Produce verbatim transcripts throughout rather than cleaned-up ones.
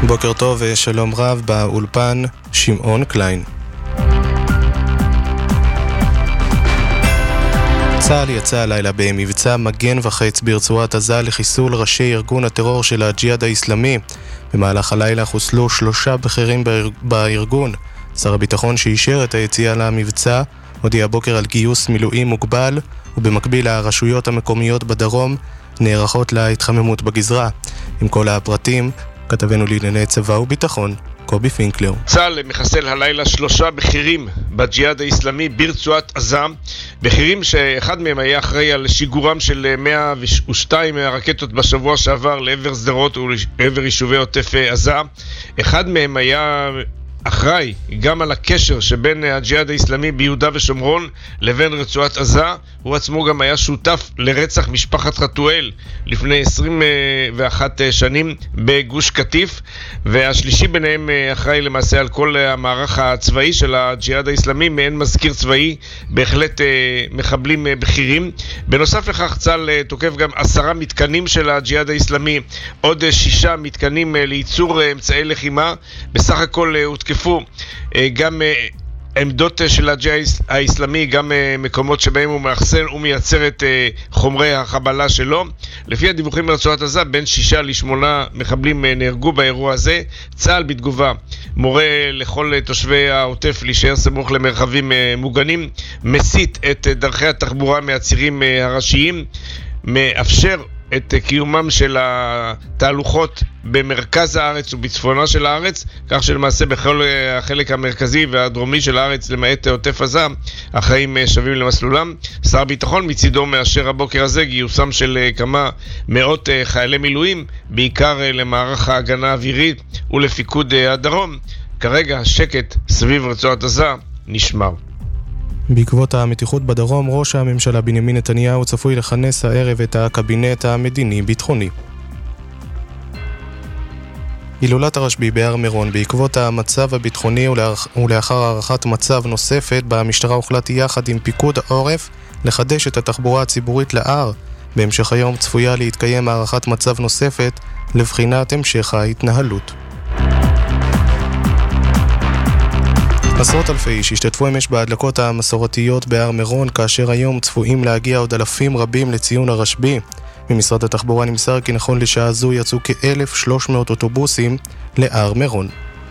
בוקר טוב ושלום רב, באולפן שמעון קליין. צה"ל יצא הלילה במבצע מגן וחץ ברצועת עזה לחיסול ראשי ארגון הטרור של הג'יהאד האסלאמי. במהלך הלילה חוסלו שלושה בכירים בארגון. שר הביטחון שאישר את היציאה למבצע הודיע בוקר על גיוס מילואים מוגבל, ובמקביל הרשויות המקומיות בדרום נערכות להתחממות בגזרה. עם כל הפרטים, כתבנו לענייני צבא וביטחון, קובי פינקלר. צה"ל מחסל הלילה שלושה בכירים בג'יהאד האסלאמי ברצועת עזה, בכירים שאחד מהם היה אחראי על שיגורם של מאה ושתיים רקטות בשבוע שעבר לעבר סדרות ולעבר יישובי עוטף עזה. אחד מהם היה אחראי גם על הקשר שבין הג'יהאד האסלאמי ביהודה ושומרון לבין רצועת עזה. הוא עצמו גם היה שותף לרצח משפחת חתואל לפני עשרים ואחת שנים בגוש קטיף, והשלישי ביניהם אחראי למעשה על כל המערך הצבאי של הג'יהאד האסלאמי, מעין מזכיר צבאי, בהחלט מחבלים בכירים. בנוסף לכך צה"ל תוקף גם עשרה מתקנים של הג'יהאד האסלאמי, עוד שישה מתקנים לייצור אמצעי לחימה. בסך הכל הותקפו גם עמדות של הג'יהאד האסלאמי, גם מקומות שבהם הוא מאחסן ומייצר את חומרי החבלה שלו. לפי הדיווחים ברצועת עזה, בין שישה לשמונה מחבלים נהרגו באירוע הזה. צה"ל בתגובה מורה לכל תושבי העוטף להישאר סמוך למרחבים מוגנים, מסית את דרכי התחבורה מהצירים הראשיים, מאפשר את קיומם של התהלוכות במרכז הארץ ובצפונה של הארץ, כך שלמעשה בכל החלק המרכזי והדרומי של הארץ, למעט עוטף עזה, החיים שווים למסלולם. שר הביטחון מצידו מאשר הבוקר הזה גיוסם של כמה מאות חיילי מילואים, בעיקר למערך ההגנה האווירית ולפיקוד הדרום. כרגע שקט סביב רצועת עזה נשמר. בעקבות המתיחות בדרום, ראש הממשלה בנימין נתניהו צפוי לכנס הערב את הקבינט המדיני-ביטחוני. הילולת הרשב"י בהר מירון. בעקבות המצב הביטחוני ולאחר הערכת מצב נוספת, במשטרה הוחלט יחד עם פיקוד העורף לחדש את התחבורה הציבורית להר. בהמשך היום צפויה להתקיים הערכת מצב נוספת לבחינת המשך ההתנהלות. עשרות אלפי איש השתתפו אמש בהדלקות המסורתיות בהר מירון, כאשר היום צפויים להגיע עוד אלפים רבים לציון הרשב"י. ממשרד התחבורה נמסר כי נכון לשעה זו יצאו כ-אלף ושלוש מאות אוטובוסים להר מירון.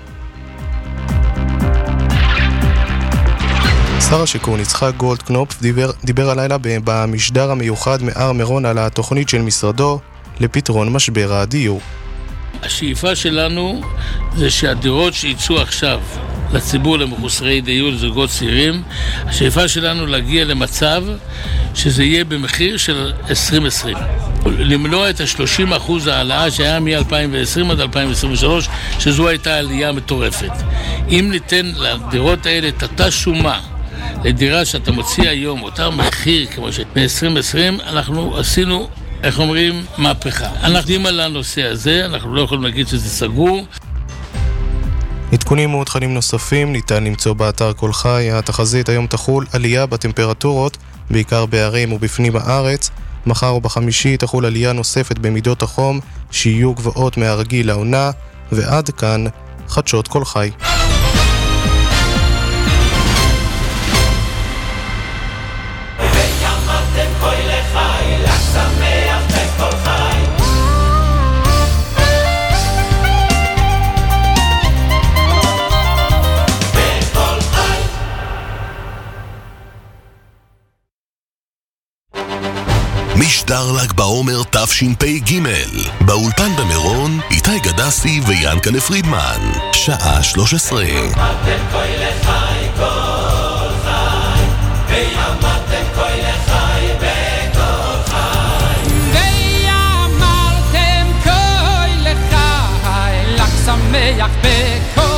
שר השיכון יצחק גולדקנופ דיבר, דיבר הלילה במשדר המיוחד מהר מירון על התוכנית של משרדו לפתרון משבר הדיור. השאיפה שלנו זה שהדירות שיצאו עכשיו לציבור, למחוסרי דיור, לזוגות צעירים, השאיפה שלנו להגיע למצב שזה יהיה במחיר של עשרים עשרים. למנוע את ה-שלושים אחוז העלאה שהיה מ-אלפיים ועשרים עד אלפיים עשרים ושלוש, שזו הייתה עלייה מטורפת. אם ניתן לדירות האלה את אותה שומה לדירה שאתה מוציא היום, אותה מחיר כמו ש-עשרים עשרים, אנחנו עשינו, איך אומרים, מהפכה. אנחנו יודעים על הנושא הזה, אנחנו לא יכולים להגיד שזה סגור. עדכונים מעודכנים נוספים ניתן למצוא באתר כל חי. התחזית היום תחול עלייה בטמפרטורות, בעיקר בערים ובפנים הארץ. מחר ובחמישי תחול עלייה נוספת במידות החום, שיהיו גבוהות מהרגיל לעונה. ועד כאן חדשות כל חי. משדר ל"ג בעומר תשפ"ג. באולפן במירון איתי גדסי ויענקלה פרידמן. שעה שלוש עשרה. אתם קוי לחי כל חי, ויאמרתם קוי לחי בכל חי, ויאמרתם קוי לחי, ל"ג שמח בכל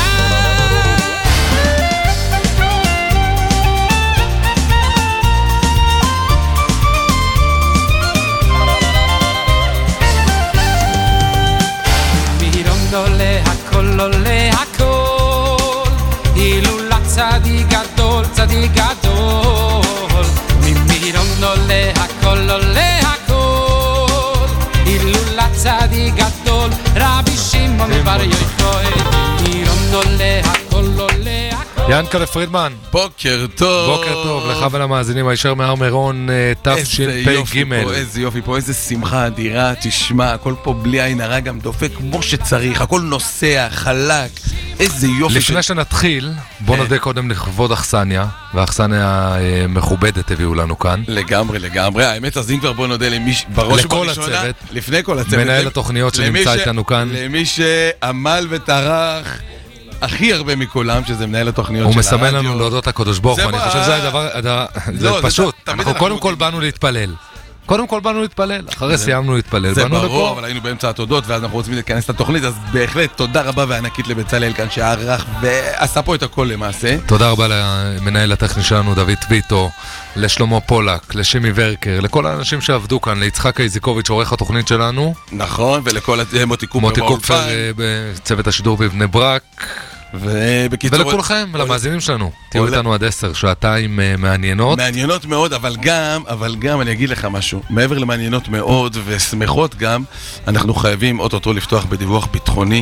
עולה הכל עולה הכל, הילולת צדיק גדול צדיק גדול. ממירון עולה הכל עולה הכל, הילולת צדיק גדול רבי שמעון ma mi pare io coi mi rondo le הכל עולה ינקלה פרידמן, בוקר טוב. בוקר טוב לך ולמאזינים הישר מהר מירון תשפ"ג. איזה יופי פה, איזה שמחה אדירה. תשמע, הכל פה בלי עין הרע, גם דופק כמו שצריך, הכל נוסע, חלק, איזה יופי. לפני שנתחיל, בוא נודה קודם לכבוד אכסניה, והאכסניה מכובדת הביאו לנו כאן. לגמרי, לגמרי. האמת, אז אם כבר בוא נודה למי, בראש ובראשונה, לפני כל הצוות, מנהל התוכניות שנמצא איתנו כאן, למי שעמל וטרח הכי הרבה מכולם, שזה מנהל התוכניות של הרדיו. הוא מסמן לנו להודות לקדוש ברוך הוא. אני חושב שזה הדבר, זה פשוט. אנחנו קודם כל באנו להתפלל. קודם כל באנו להתפלל, אחרי סיימנו להתפלל. זה ברור, אבל היינו באמצע התודות, ואז אנחנו רוצים להיכנס לתוכנית, אז בהחלט תודה רבה וענקית לבצלאל כאן שערך ועשה פה את הכל למעשה. תודה רבה למנהל הטכני שלנו דוד טוויטו, לשלמה פולק, לשימי ורקר, לכל האנשים שעבדו כאן, ליצחק איזיקוביץ' עורך התוכנית שלנו. נכון, ולכל מוטי קופר מוטי קופר בצוות השידור בבני ברק. ובקיצור, ולכולכם, ולמאזינים שלנו, תהיו איתנו עד עשר, שעתיים מעניינות. מעניינות מאוד, אבל גם, אבל גם אני אגיד לך משהו, מעבר למעניינות מאוד ושמחות גם, אנחנו חייבים אוטוטו לפתוח בדיווח ביטחוני.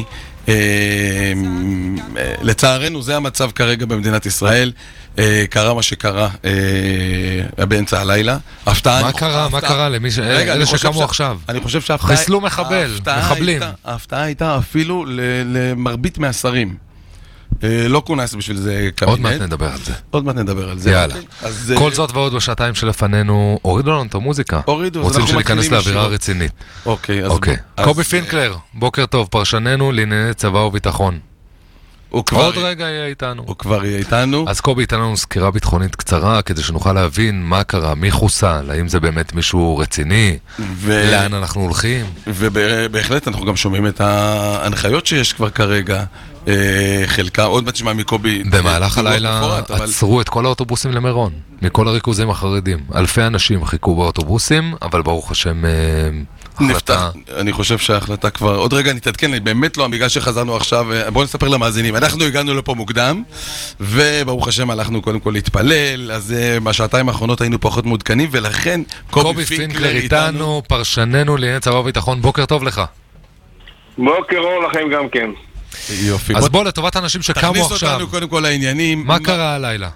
לצערנו זה המצב כרגע במדינת ישראל. קרה מה שקרה באמצע הלילה. מה קרה? מה קרה למי ש... אלה שקמו עכשיו? אני חושב שההפתעה... חיסלו מחבל, מחבלים. ההפתעה הייתה אפילו למרבית מהשרים. לא כונס בשביל זה קבינט. עוד מעט נדבר על זה. עוד מעט נדבר על זה. יאללה. כל זאת ועוד בשעתיים שלפנינו, הורידו לנו את המוזיקה. הורידו. רוצים שניכנס לאווירה רצינית. אוקיי. קובי פינקלר, בוקר טוב, פרשננו לענייני צבא וביטחון. עוד רגע יהיה איתנו. הוא כבר יהיה איתנו. אז קובי ייתן לנו סקירה ביטחונית קצרה, כדי שנוכל להבין מה קרה, מי חוסל, האם זה באמת מישהו רציני, לאן אנחנו הולכים. ובהחלט אנחנו גם שומעים את ההנחיות שיש כבר כרגע, חלקה, עוד מעט תשמע מקובי. במהלך הלילה עצרו את כל האוטובוסים למירון, מכל הריכוזים החרדים. אלפי אנשים חיכו באוטובוסים, אבל ברוך השם... נפתח, אני חושב שההחלטה כבר, עוד רגע נתעדכן, באמת לא, בגלל שחזרנו עכשיו, בואו נספר למאזינים, אנחנו הגענו לפה מוקדם, וברוך השם הלכנו קודם כל להתפלל, אז בשעתיים האחרונות היינו פחות מעודכנים, ולכן קובי פינקלר איתנו, פרשננו לענייני צבא וביטחון, בוקר טוב לך. בוקר אור לכם גם כן. יופי. אז בוא לטובת אנשים שקמו עכשיו. תכניס אותנו קודם כל לעניינים. מה קרה הלילה?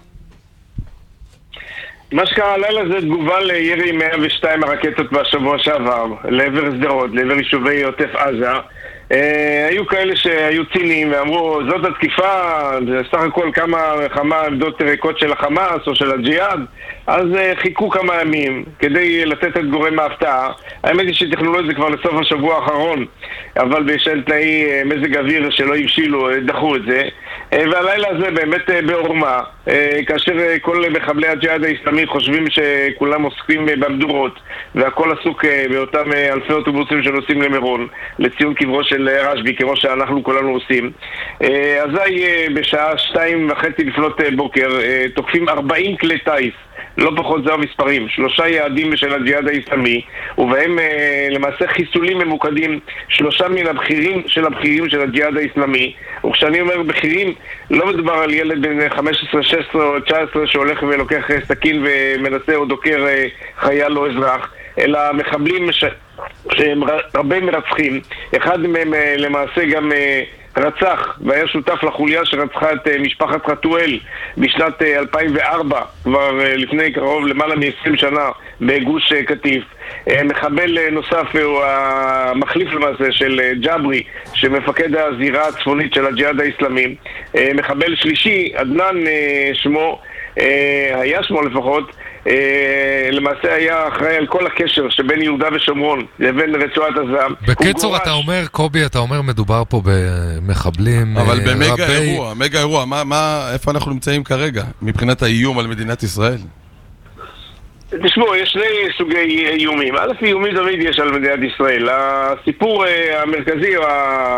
מה שקרה הלילה זה תגובה לירי מאה ושתיים הרקטות בשבוע שעבר, לעבר סדרות, לעבר יישובי עוטף עזה. אה, היו כאלה שהיו ציניים ואמרו, זאת התקיפה, זה סך הכל כמה כמה עמדות ריקות של החמאס או של הג'יהאד, אז אה, חיכו כמה ימים כדי לתת את גורם ההפתעה. האמת היא שתכננו את זה כבר לסוף השבוע האחרון, אבל בשל תנאי אה, מזג אוויר שלא הבשילו, אה, דחו את זה. אה, והלילה הזה באמת אה, בעורמה, אה, כאשר אה, כל מחבלי הג'יהאד האסלאמי חושבים שכולם עוסקים אה, במדורות, והכל עסוק אה, באותם אה, אלפי אוטובוסים שנוסעים למירון, לציון קברו של רשב"י, כמו שאנחנו כולנו עושים. אזי בשעה שתיים וחצי לפנות בוקר תוקפים ארבעים כלי טייס, לא פחות זה המספרים, שלושה יעדים של הג'יהאד האסלאמי, ובהם למעשה חיסולים ממוקדים, שלושה מן הבכירים של הבכירים של הג'יהאד האסלאמי. וכשאני אומר בכירים, לא מדובר על ילד בן חמש עשרה, שש עשרה או תשע עשרה שהולך ולוקח סכין ומנסה או דוקר חייל או אזרח, אלא מחבלים ש... שהם הרבה מרצחים. אחד מהם למעשה גם רצח והיה שותף לחוליה שרצחה את משפחת חתואל בשנת אלפיים וארבע, כבר לפני קרוב למעלה מ-עשרים שנה בגוש קטיף. מחבל נוסף הוא המחליף למעשה של ג'אברי, שמפקד הזירה הצפונית של הג'יהאד האסלאמי. מחבל שלישי, עדנן שמו, היה שמו לפחות, למעשה היה אחראי על כל הקשר שבין יהודה ושומרון לבין רצועת עזה. בקיצור, אתה אומר, קובי, אתה אומר מדובר פה במחבלים רבי... אבל במגה אירוע, מגה אירוע, איפה אנחנו נמצאים כרגע מבחינת האיום על מדינת ישראל? תשמעו, יש שני סוגי איומים. א', איומים תמיד יש על מדינת ישראל. הסיפור המרכזי או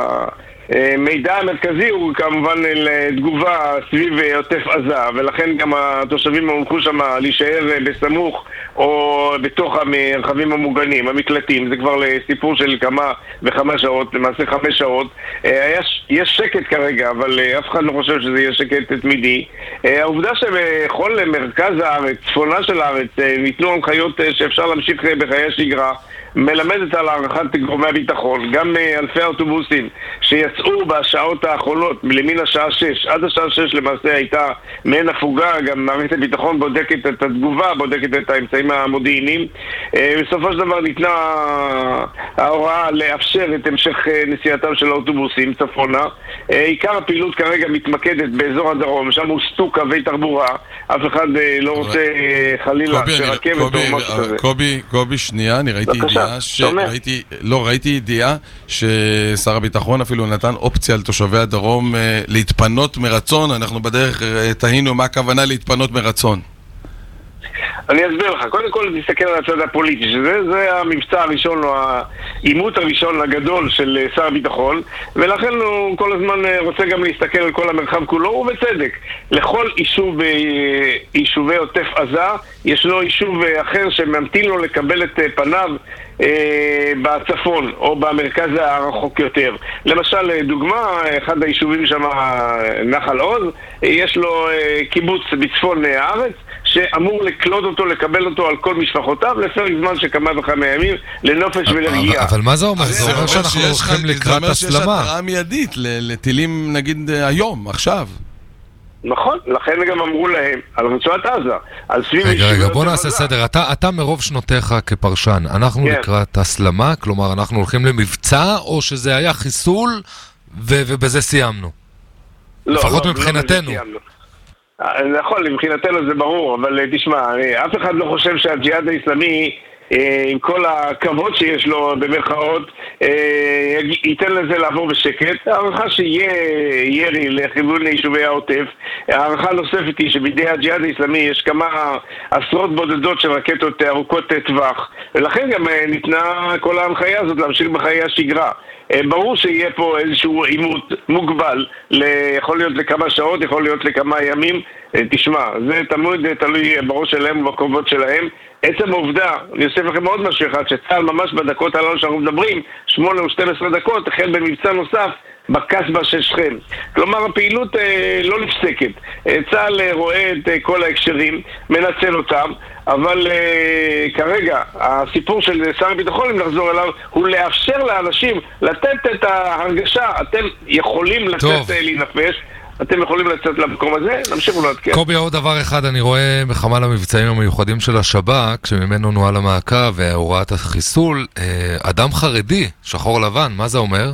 המידע המרכזי הוא כמובן לתגובה סביב עוטף עזה, ולכן גם התושבים הולכו שם להישאר בסמוך או בתוך המרחבים המוגנים, המקלטים. זה כבר לסיפור של כמה וכמה שעות, למעשה חמש שעות. יש שקט כרגע, אבל אף אחד לא חושב שזה יהיה שקט תמידי. העובדה שבכל מרכז הארץ, צפונה של הארץ, ניתנו הנחיות שאפשר להמשיך בחיי השגרה, מלמדת על הערכת גורמי הביטחון. גם אלפי האוטובוסים שיצאו בשעות האחרונות, למין השעה שש, עד השעה שש למעשה הייתה מעין הפוגה, גם מערכת הביטחון בודקת את התגובה, בודקת את האמצעים המודיעיניים. בסופו של דבר ניתנה ההוראה לאפשר את המשך נסיעתם של האוטובוסים צפונה. עיקר הפעילות כרגע מתמקדת באזור הדרום, שם הוסטו קווי תחבורה, אף אחד לא רוצה חלילה שרכבת או משהו כזה. קובי, קובי, שנייה, אני ראיתי ידיעה, שראיתי, לא, ראיתי ידיעה ששר הביטחון אפילו נתן אופציה לתושבי הדרום להתפנות מרצון. אנחנו בדרך תהינו מה הכוונה להתפנות מרצון. אני אסביר לך, קודם כל תסתכל על הצד הפוליטי, שזה זה המבצע הראשון או העימות הראשון הגדול של שר הביטחון, ולכן הוא כל הזמן רוצה גם להסתכל על כל המרחב כולו, ובצדק. לכל יישוב, יישובי עוטף עזה, ישנו יישוב אחר שממתין לו לקבל את פניו בצפון או במרכז הרחוק יותר. למשל, דוגמה, אחד היישובים שם, נחל עוז, יש לו קיבוץ בצפון הארץ שאמור לקלוט אותו, לקבל אותו על כל משפחותיו לפרק זמן שכמה וכמה ימים לנופש ולרגיעה. אבל מה זה אומר? זה אומר שאנחנו הולכים לקראת הסלמה. זה אומר שיש התראה מיידית לטילים נגיד היום, עכשיו. נכון, לכן גם אמרו להם על רצועת עזה, על סביב... רגע, רגע, בוא נעשה סדר. אתה, אתה מרוב שנותיך כפרשן, אנחנו כן. לקראת הסלמה, כלומר אנחנו הולכים למבצע, או שזה היה חיסול ו- ובזה סיימנו? לא, לפחות לא, מבחינתנו. לא נכון, מבחינתנו זה ברור, אבל תשמע, אף אחד לא חושב שהג'יהאד האסלאמי, עם כל הכבוד שיש לו במרכאות, ייתן לזה לעבור בשקט. הערכה שיהיה ירי לכיוון יישובי העוטף. הערכה נוספת היא שבידי הג'יהאד האסלאמי יש כמה עשרות בודדות של רקטות ארוכות טווח, ולכן גם ניתנה כל ההנחיה הזאת להמשיך בחיי השגרה. ברור שיהיה פה איזשהו עימות מוגבל, יכול להיות לכמה שעות, יכול להיות לכמה ימים. תשמע, זה תמיד תלוי בראש שלהם ובקרובות שלהם. עצם העובדה, אני אוסיף לכם עוד משהו אחד, שצה"ל ממש בדקות הללו שאנחנו מדברים, שמונה או שתים עשרה דקות, החל במבצע נוסף בקסבה של שכם. כלומר, הפעילות אה, לא נפסקת. אה, צה"ל אה, רואה את אה, כל ההקשרים, מנצל אותם, אבל אה, כרגע, הסיפור של שר הביטחון, אם נחזור אליו, הוא לאפשר לאנשים לתת את ההרגשה, אתם יכולים לצאת אה, להינפש, אתם יכולים לצאת למקום הזה, נמשיך ולעדכן. קובי, עוד דבר אחד, אני רואה בחמ"ל המבצעים המיוחדים של השב"כ, שממנו נוהל המעקב והוראת החיסול, אדם חרדי, שחור לבן, מה זה אומר?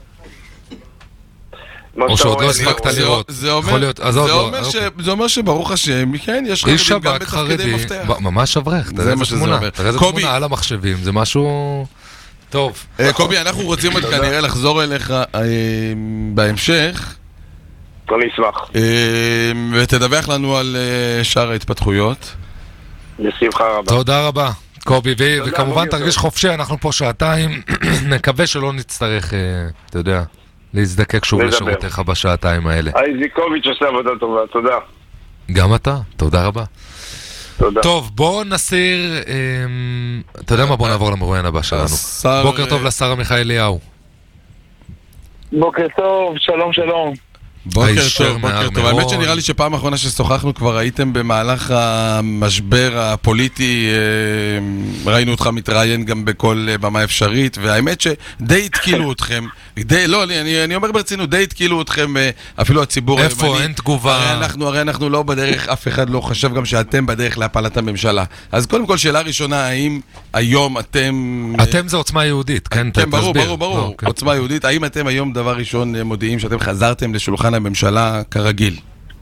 או שעוד לא הספקת לראות. זה אומר שברוך השם, כן, יש חרדים גם בתפקידי מפתח. ממש אברך, תראה איזה תמונה. תראה איזה תמונה על המחשבים, זה משהו טוב. קובי, אנחנו רוצים עוד כנראה לחזור אליך בהמשך. אני אשמח. ותדווח לנו על שאר ההתפתחויות. בשמחה רבה. תודה רבה, קובי, וכמובן תרגיש חופשי, אנחנו פה שעתיים, נקווה שלא נצטרך, אתה יודע, להזדקק שוב לשורותיך בשעתיים האלה. איזיקוביץ' עושה עבודה טובה, תודה. גם אתה, תודה רבה. תודה. טוב, בואו נסיר, אתה יודע מה, בואו נעבור למרואיין הבא שלנו. בוקר טוב לשר עמיחי אליהו. בוקר טוב, שלום שלום. בוקר טוב, בוקר טוב. האמת שנראה לי שפעם האחרונה ששוחחנו כבר הייתם במהלך המשבר הפוליטי, ראינו אותך מתראיין גם בכל במה אפשרית, והאמת שדי התקילו אתכם, די, לא, אני, אני אומר ברצינות, די התקילו אתכם, אפילו הציבור... איפה? הימני, אין תגובה. הרי אנחנו, הרי אנחנו לא בדרך, אף אחד לא חשב גם שאתם בדרך להפלת הממשלה. אז קודם כל, שאלה ראשונה, האם היום אתם... אתם זה עוצמה יהודית, כן? כן, ברור, ברור, ברור. עוצמה יהודית, האם אתם היום דבר ראשון מודיעים שאתם חזרתם לשולחן הממשלה כרגיל?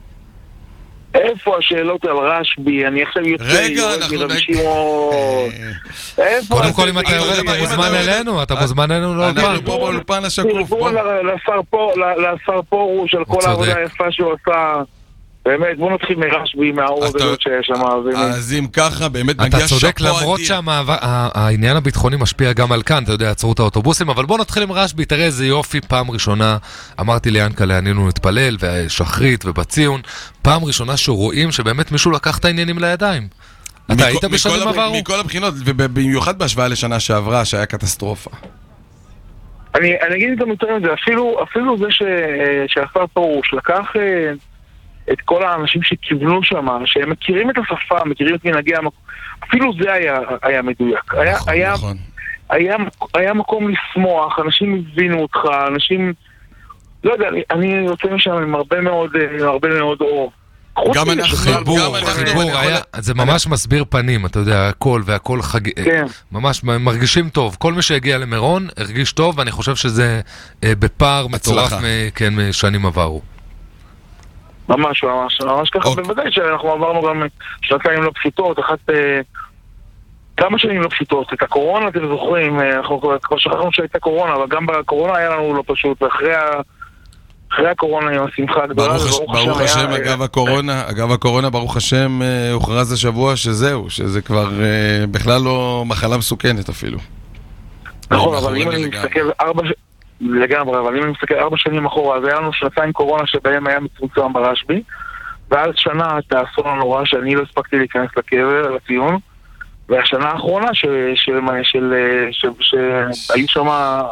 איפה השאלות על רשבי? אני עכשיו יוצא... רגע, אנחנו... קודם כל, אם אתה יורד, אתה מוזמן אלינו, אתה מוזמן אלינו לאולפן. אנחנו פה באולפן השקוף. לשר פורוש על כל העבודה היפה שהוא עשה. באמת, בוא נתחיל מרשבי, מהאור הגדול שיש שם. אז אם ככה, באמת מגיע שפו עדיר. אתה צודק, למרות שהעניין הביטחוני משפיע גם על כאן, אתה יודע, עצרו את האוטובוסים, אבל בוא נתחיל עם רשבי, תראה איזה יופי, פעם ראשונה, אמרתי ליענקלה, ענינו להתפלל, ושחרית ובציון, פעם ראשונה שרואים שבאמת מישהו לקח את העניינים לידיים. אתה היית בשנים עברו? מכל הבחינות, ובמיוחד בהשוואה לשנה שעברה, שהיה קטסטרופה. אני אגיד גם יותר מזה, אפילו זה שהשר פורוש לקח... את כל האנשים שכיוונו שם, שהם מכירים את השפה, מכירים את מנהגי המקום, אפילו זה היה, היה מדויק. נכון, היה, נכון. היה, היה מקום לשמוח, אנשים הבינו אותך, אנשים... לא יודע, אני, אני יוצא משם עם הרבה מאוד, הרבה מאוד אור. גם אנחנו, חיבור, חיבור, זה ממש מסביר פנים, אתה יודע, הכל והכל חג... ממש מרגישים טוב. כל מי שהגיע למירון הרגיש טוב, ואני חושב שזה בפער מטורף משנים עברו. ממש, ממש, ממש ככה, בוודאי שאנחנו עברנו גם שנתיים לא פשוטות, אחת... כמה שנים לא פשוטות, את הקורונה, אתם זוכרים, אנחנו כבר שכחנו שהייתה קורונה, אבל גם בקורונה היה לנו לא פשוט, ואחרי ה... אחרי הקורונה עם השמחה הגדולה, ברוך השם, אגב הקורונה, אגב הקורונה, ברוך השם, הוכרז השבוע שזהו, שזה כבר בכלל לא מחלה מסוכנת אפילו. נכון, אבל אם אני מסתכל ארבע, לגמרי, אבל אם אני מסתכל ארבע שנים אחורה, אז היה לנו שנתיים קורונה שבהם היה מצומצם ברשבי, ואז שנה את האסון הנורא שאני לא הספקתי להיכנס לקבר, לציון, והשנה האחרונה שהיו שם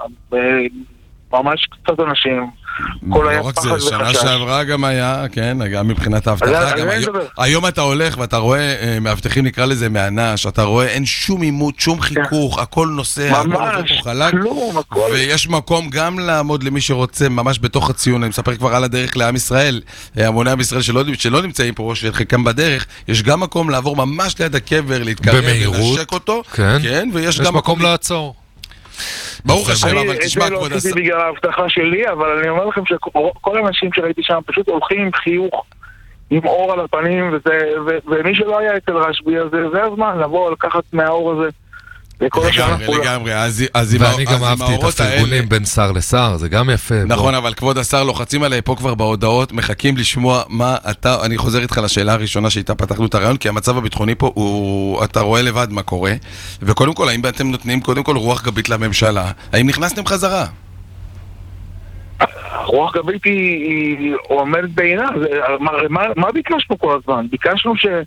ממש קצת אנשים, לא רק זה, שנה שעברה גם היה, כן, גם מבחינת ההבטחה, היום אתה הולך ואתה רואה, מאבטחים נקרא לזה מענש, אתה רואה אין שום עימות, שום חיכוך, הכל נוסע, הכל עובד פה חלק, ויש מקום גם לעמוד למי שרוצה ממש בתוך הציון, אני מספר כבר על הדרך לעם ישראל, המוני עם ישראל שלא נמצאים פה, שחלקם בדרך, יש גם מקום לעבור ממש ליד הקבר, להתקרב ולשק אותו, כן, ויש גם מקום לעצור. ברוך השם, אבל תשמע כבוד השר. אני לא עשיתי בגלל ההבטחה שלי, אבל אני אומר לכם שכל האנשים שראיתי שם פשוט הולכים עם חיוך, עם אור על הפנים, ומי שלא היה אצל רשבי, אז זה הזמן לבוא לקחת מהאור הזה. לגמרי, לגמרי. ואני גם אהבתי את הפרגונים בין שר לשר, זה גם יפה. נכון, אבל כבוד השר, לוחצים עליי פה כבר בהודעות, מחכים לשמוע מה אתה, אני חוזר איתך לשאלה הראשונה שאיתה פתחנו את הרעיון, כי המצב הביטחוני פה, אתה רואה לבד מה קורה, וקודם כל, האם אתם נותנים קודם כל רוח גבית לממשלה? האם נכנסתם חזרה? רוח גבית היא עומדת בעינה, מה ביקשנו כל הזמן? ביקשנו ש...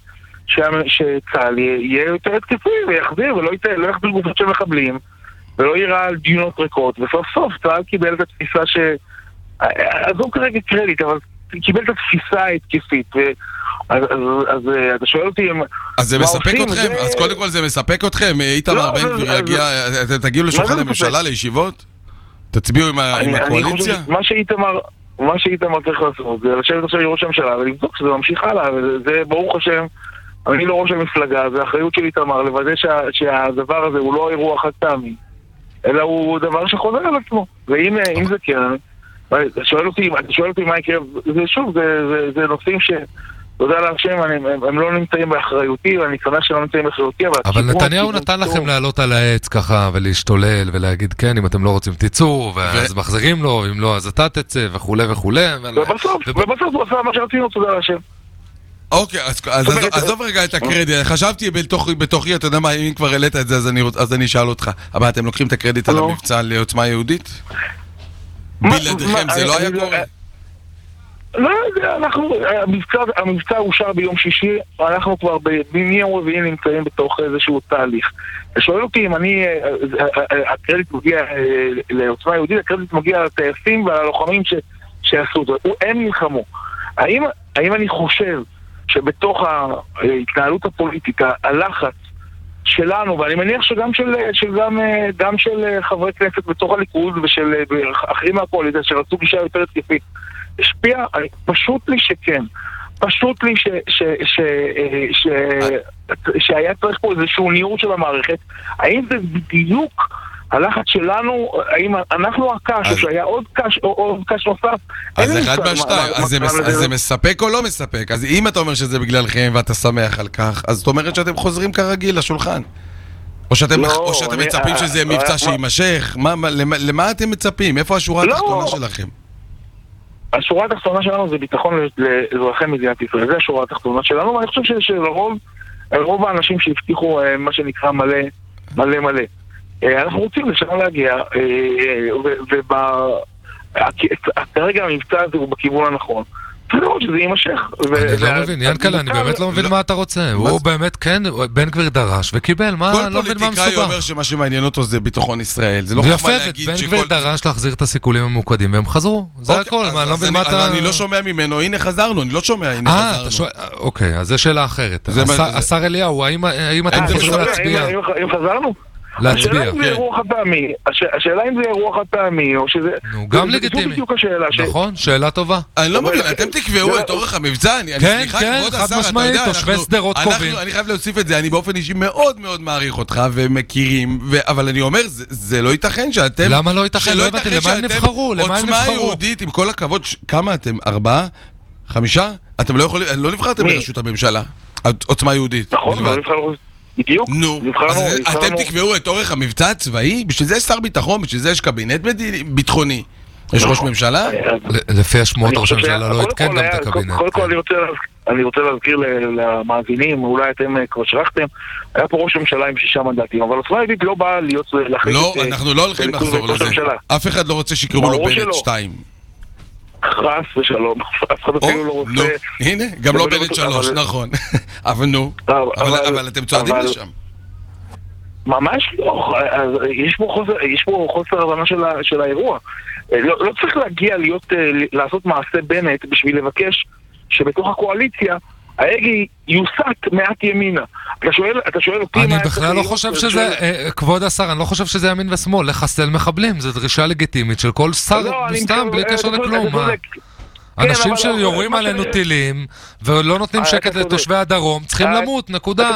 שצה"ל יהיה יותר התקפי ויחזיר ולא יחזיר גופות של מחבלים ולא ייראה על דיונות ריקות, וסוף סוף צה"ל קיבל את התפיסה ש... עזוב כרגע קרדיט, אבל קיבל את התפיסה ההתקפית, אז אתה שואל אותי אז זה מספק אתכם? אז קודם כל זה מספק אתכם? איתמר בן גביר יגיע, תגיעו לשולחן הממשלה, לישיבות? תצביעו עם הקואליציה? מה שאיתמר צריך לעשות זה לשבת עכשיו עם ראש הממשלה ולבדוק שזה ממשיך הלאה, וזה ברוך השם, אני לא ראש המפלגה, זה האחריות של איתמר לוודא שה, שהדבר הזה הוא לא אירוע חד פעמי, אלא הוא דבר שחוזר על עצמו. ואם אם זה כן, אתה שואל אותי, אתה שואל אותי מה יקרה, זה שוב, זה, זה, זה נושאים ש... תודה להשם, הם, הם לא נמצאים באחריותי, ואני קנה שלא נמצאים באחריותי, אבל... אבל נתניהו נתן לכם לעלות על העץ ככה, ולהשתולל, ולהגיד כן, אם אתם לא רוצים תצאו, ואז מחזירים לו, אם לא, אז אתה תצא, וכולי וכולי. ובסוף, ובסוף הוא עשה מה שרצינו, תודה להשם. אוקיי, אז עזוב רגע את הקרדיט, חשבתי בתוכי, אתה יודע מה, אם כבר העלית את זה, אז אני אשאל אותך, אבל אתם לוקחים את הקרדיט על המבצע לעוצמה יהודית? בלעדיכם זה לא היה קורה? לא יודע, אנחנו, המבצע, המבצע אושר ביום שישי, אנחנו כבר ביום רביעי נמצאים בתוך איזשהו תהליך. שואל אותי אם אני, הקרדיט מגיע לעוצמה יהודית, הקרדיט מגיע לטייסים וללוחמים שעשו אותו, הם נלחמו. האם, האם אני חושב שבתוך ההתנהלות הפוליטית, הלחץ שלנו, ואני מניח שגם של, של, גם, גם של חברי כנסת בתוך הליכוד ושל אחרים מהקואליציה שרצו גישה יותר התקפית, השפיע, פשוט לי שכן, פשוט לי ש, ש, ש, ש, שהיה צריך פה איזשהו ניעור של המערכת. האם זה בדיוק הלחץ שלנו, האם אנחנו הקש, או שהיה עוד קש, או עוד קש נוסף? אז אחד מהשתיים, אז זה מספק או לא מספק? אז אם אתה אומר שזה בגללכם ואתה שמח על כך, אז זאת אומרת שאתם חוזרים כרגיל לשולחן. או שאתם מצפים שזה מבצע שימשך? למה אתם מצפים? איפה השורה התחתונה שלכם? השורה התחתונה שלנו זה ביטחון לאזרחי מדינת ישראל, זה השורה התחתונה שלנו, ואני חושב שלרוב רוב האנשים שהבטיחו מה שנקרא מלא מלא מלא. אנחנו רוצים לשם להגיע, וכרגע המבצע הזה הוא בכיוון הנכון. ולראות שזה יימשך. אני לא מבין, ינקלה, אני באמת לא מבין מה אתה רוצה. הוא באמת, כן, בן גביר דרש וקיבל, מה, לא מבין מה מסובך. כל פוליטיקאי אומר שמה שמעניין אותו זה ביטחון ישראל. זה לא חכמה להגיד שכל... בן גביר דרש להחזיר את הסיכולים הממוקדים, והם חזרו. זה הכל, מה, אני לא מבין מה אתה... אני לא שומע ממנו, הנה חזרנו, אני לא שומע, הנה חזרנו. אוקיי, אז זו שאלה אחרת. השר אליהו, האם אתם חושבים להצביע? אם חזרנו? להצביע. השאלה אם זה אירוע חד פעמי, השאלה אם זה אירוע חד פעמי, או שזה... נו, גם לגיטימי. נכון, שאלה טובה. אני לא מבין, אתם תקבעו את אורך המבצע, אני סליחה, כבוד השר, אתה יודע, תושבי שדרות קובעים. אני חייב להוסיף את זה, אני באופן אישי מאוד מאוד מעריך אותך ומכירים, אבל אני אומר, זה לא ייתכן שאתם... למה לא ייתכן? לא הבנתי, למה הם נבחרו? עוצמה יהודית, עם כל הכבוד, כמה אתם? ארבעה? חמישה? אתם לא יכולים, לא נבחרתם לראשות הממשלה. עוצמה יהודית. נכון, לא נבחרנו. בדיוק. נו, אתם תקבעו את אורך המבצע הצבאי? בשביל זה יש שר ביטחון, בשביל זה יש קבינט ביטחוני. יש ראש ממשלה? לפי השמועות ראש הממשלה לא התקן גם את הקבינט. קודם כל אני רוצה להזכיר למאזינים, אולי אתם כבר שרחתם, היה פה ראש ממשלה עם שישה מנדטים, אבל עוצמה יהודית לא באה להיות... לא, אנחנו לא הולכים לחזור לזה. אף אחד לא רוצה שיקראו לו בנט שתיים. חס ושלום, אף אחד אפילו לא רוצה... הנה, גם לא בנט שלוש, נכון. אבל נו, אבל אתם צועדים לשם. ממש לא, יש פה חוסר הבנה של האירוע. לא צריך להגיע לעשות מעשה בנט בשביל לבקש שבתוך הקואליציה ההגה יוסק מעט ימינה. אתה שואל, אתה שואל אותי... אני בכלל לא חושב שזה, כבוד השר, אני לא חושב שזה ימין ושמאל, לחסל מחבלים, זו דרישה לגיטימית של כל שר, סתם, בלי קשר לכלום. אנשים שיורים עלינו טילים, ולא נותנים שקט לתושבי הדרום, צריכים למות, נקודה.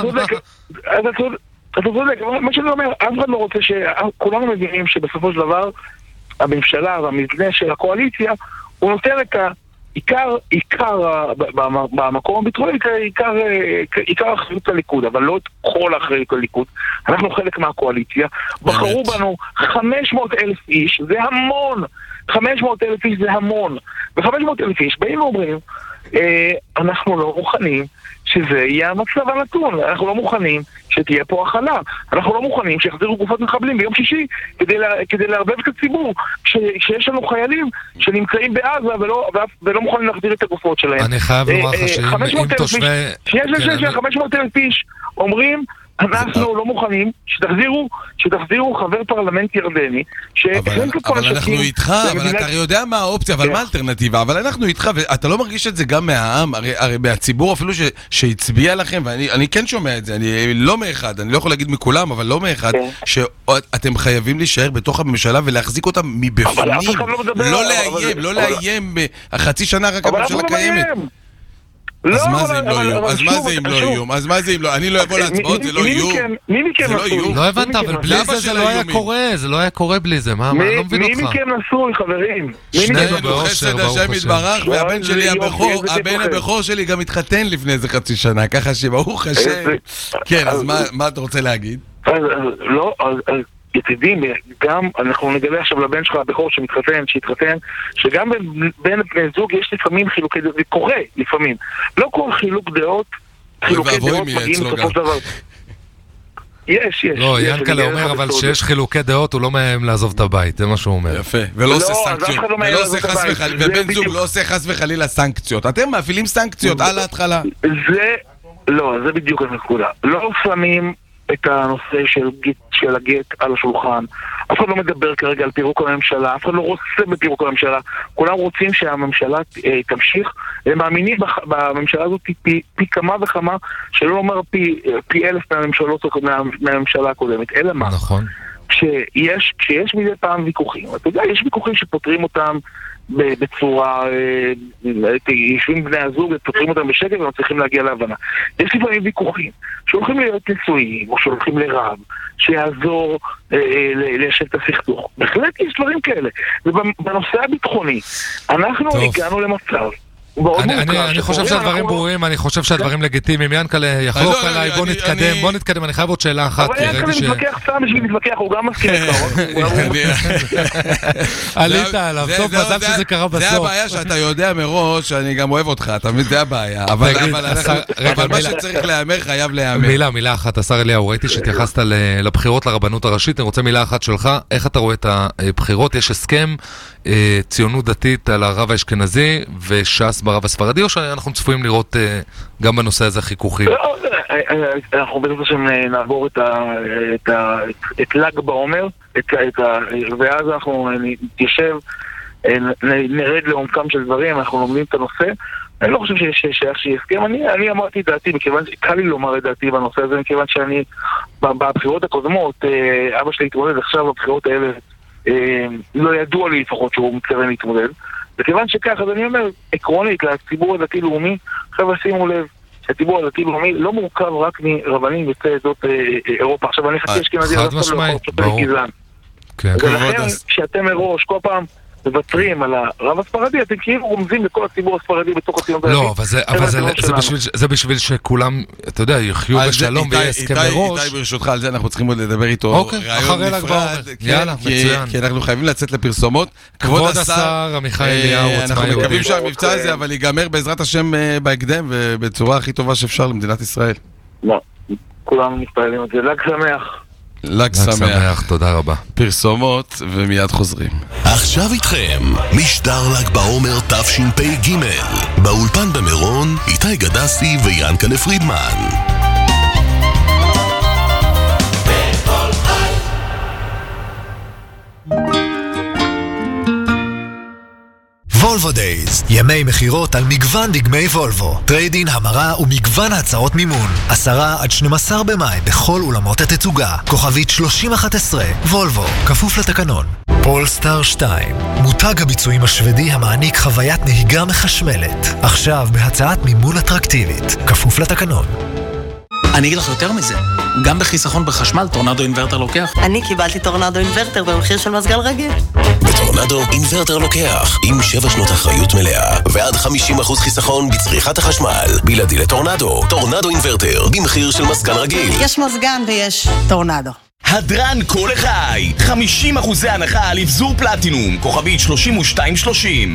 אתה צודק, מה שאני אומר, אף אחד לא רוצה ש... כולנו מבינים שבסופו של דבר, הממשלה והמבנה של הקואליציה, הוא נותן את ה... עיקר, עיקר, במקום הביטחוני, עיקר, עיקר אחריות לליכוד, אבל לא את כל האחריות לליכוד. אנחנו חלק מהקואליציה, בחרו בנו חמש מאות אלף איש, זה המון, חמש מאות אלף איש זה המון, ו-חמש מאות אלף איש באים ואומרים, אנחנו לא מוכנים שזה יהיה המצב הנתון, אנחנו לא מוכנים שתהיה פה החלה, אנחנו לא מוכנים שיחזירו גופות מחבלים ביום שישי כדי, לה, כדי להרבב את הציבור, כשיש לנו חיילים שנמצאים בעזה ולא, ולא מוכנים להחזיר את הגופות שלהם. אני חייב לומר לך שאם תושבי... חמש מאות אלף איש אומרים אנחנו לא מוכנים שתחזירו, שתחזירו חבר פרלמנט ירדני אבל אנחנו איתך, אבל אתה יודע מה האופציה, אבל מה האלטרנטיבה, אבל אנחנו איתך, ואתה לא מרגיש את זה גם מהעם, הרי מהציבור אפילו שהצביע לכם, ואני כן שומע את זה, אני לא מאחד, אני לא יכול להגיד מכולם, אבל לא מאחד, שאתם חייבים להישאר בתוך הממשלה ולהחזיק אותם מבפנים, לא לאיים, לא לאיים חצי שנה רק הממשלה קיימת. אז מה זה אם לא איום? אז מה זה אם לא איום? אז מה זה אם לא... אני לא אבוא להצבעות, זה לא איום. זה לא איום. לא הבנת, אבל בלי זה זה לא היה קורה, זה לא היה קורה בלי זה, מה? אני לא מבין אותך. מי מכם נשוי, חברים? שנינו בחסד השם יתברך, והבן שלי הבכור, הבן הבכור שלי גם התחתן לפני איזה חצי שנה, ככה שברוך השם. כן, אז מה אתה רוצה להגיד? לא, אז... יצידים, גם אנחנו נגלה עכשיו לבן שלך הבכור שמתחתן, שהתחתן, שגם בין בני זוג יש לפעמים חילוקי דעות, זה קורה לפעמים. לא כל חילוק דעות, חילוקי דעות מגיעים בסופו של דבר. יש, יש. לא, ינקלה אומר אבל שיש חילוקי דעות, הוא לא מאיים לעזוב את הבית, זה מה שהוא אומר. יפה, ולא עושה סנקציות, ובן זוג לא עושה חס וחלילה סנקציות. אתם מאפילים סנקציות על ההתחלה. זה, לא, זה בדיוק הנקודה. לא שמים את הנושא של, של הגט על השולחן. אף אחד לא מדבר כרגע על פירוק הממשלה, אף אחד לא רוצה בפירוק הממשלה. כולם רוצים שהממשלה אה, תמשיך. הם מאמינים בממשלה הזאת פי, פי כמה וכמה, שלא אומר פי, פי אלף מהממשלות, מה, מהממשלה הקודמת. אלא מה? נכון. כשיש, כשיש מדי פעם ויכוחים. אתה יודע, יש ויכוחים שפותרים אותם בצורה, יושבים בני הזוג, פותרים אותם בשקט ומצליחים להגיע להבנה. יש לפעמים ויכוחים שהולכים להיות נשואים או שהולכים לרב שיעזור ליישב את הסכסוך. בהחלט יש דברים כאלה. ובנושא הביטחוני אנחנו הגענו למצב אני חושב שהדברים ברורים, אני חושב שהדברים לגיטימיים. ינקלה יחלוק עליי, בוא נתקדם, בוא נתקדם, אני חייב עוד שאלה אחת. אבל ינקלה מתווכח סתם בשביל להתווכח, הוא גם מסכים לך. עלית עליו, טוב, מזל שזה קרה בסוף. זה הבעיה שאתה יודע מראש שאני גם אוהב אותך, אתה מבין, זה הבעיה. אבל מה שצריך להיאמר חייב להיאמר. מילה, מילה אחת, השר אליהו, ראיתי שהתייחסת לבחירות לרבנות הראשית, אני רוצה מילה אחת שלך, איך אתה רואה את הבחירות? יש הסכם ציונות דתית על הרב האשכנזי וש"ס ברב הספרדי, או שאנחנו צפויים לראות גם בנושא הזה חיכוכים? אנחנו בעצם שנעבור את ל"ג בעומר, ואז אנחנו נתיישב, נרד לעומקם של דברים, אנחנו לומדים את הנושא. אני לא חושב שיש שייך שיהיה הסכם. אני אמרתי את דעתי, קל לי לומר את דעתי בנושא הזה, מכיוון שאני בבחירות הקודמות, אבא שלי התמודד עכשיו בבחירות האלה, לא ידוע לי לפחות שהוא מתכוון להתמודד. וכיוון שכך, אז אני אומר, עקרונית, לציבור הדתי-לאומי, חבר'ה שימו לב, שהציבור הדתי-לאומי לא מורכב רק מרבנים יוצאי עדות אירופה. עכשיו אני חצי אשכנזי, חד משמעית, ברור. ולכן, כשאתם מראש, כל פעם מבטרים על הרב הספרדי, אתם כאילו רומזים לכל הציבור הספרדי בתוך הציונות הדתית. לא, אבל זה בשביל שכולם, אתה יודע, יחיו בשלום ויהיה הסכם מראש. איתי, ברשותך, על זה אנחנו צריכים עוד לדבר איתו. אוקיי, אחרי ל"ג בעומר. יאללה, מצוין. כי אנחנו חייבים לצאת לפרסומות. כבוד השר, עמיחי אליהו, עוצמה יהודית. אנחנו מקווים שהמבצע הזה, אבל ייגמר בעזרת השם בהקדם, ובצורה הכי טובה שאפשר למדינת ישראל. לא, כולנו מתפעלים את זה. ל"ג שמח. ל"ג שמח, תודה רבה. פרסומות ומיד חוזרים. עכשיו איתכם משדר ל"ג בעומר תשפ"ג, באולפן במירון איתי גדסי ויענקלה פרידמן. וולבו דייז, ימי מחירות על מגוון דגמי וולבו, טריידין, המרה ומגוון הצעות מימון. עשרה עד שנים עשר במאי בכל אולמות התצוגה. כוכבית שלושים אחת עשרה, וולבו, כפוף לתקנון. פולסטאר שתיים, מותג הביצועים השוודי המעניק חוויית נהיגה מחשמלת. עכשיו בהצעת מימון אטרקטיבית, כפוף לתקנון. אני אגיד לך יותר מזה, גם בחיסכון בחשמל טורנדו אינברטר לוקח. אני קיבלתי טורנדו אינברטר במחיר של מזגן רגיל. בטורנדו אינברטר לוקח, עם שבע שנות אחריות מלאה ועד חמישים אחוז חיסכון בצריכת החשמל. בלעדי לטורנדו, טורנדו אינברטר במחיר של מזגן רגיל. יש מזגן ויש טורנדו. הדרן כל החי, חמישים אחוזי הנחה על אבזור פלטינום, כוכבית שלושים ושתיים שלושים.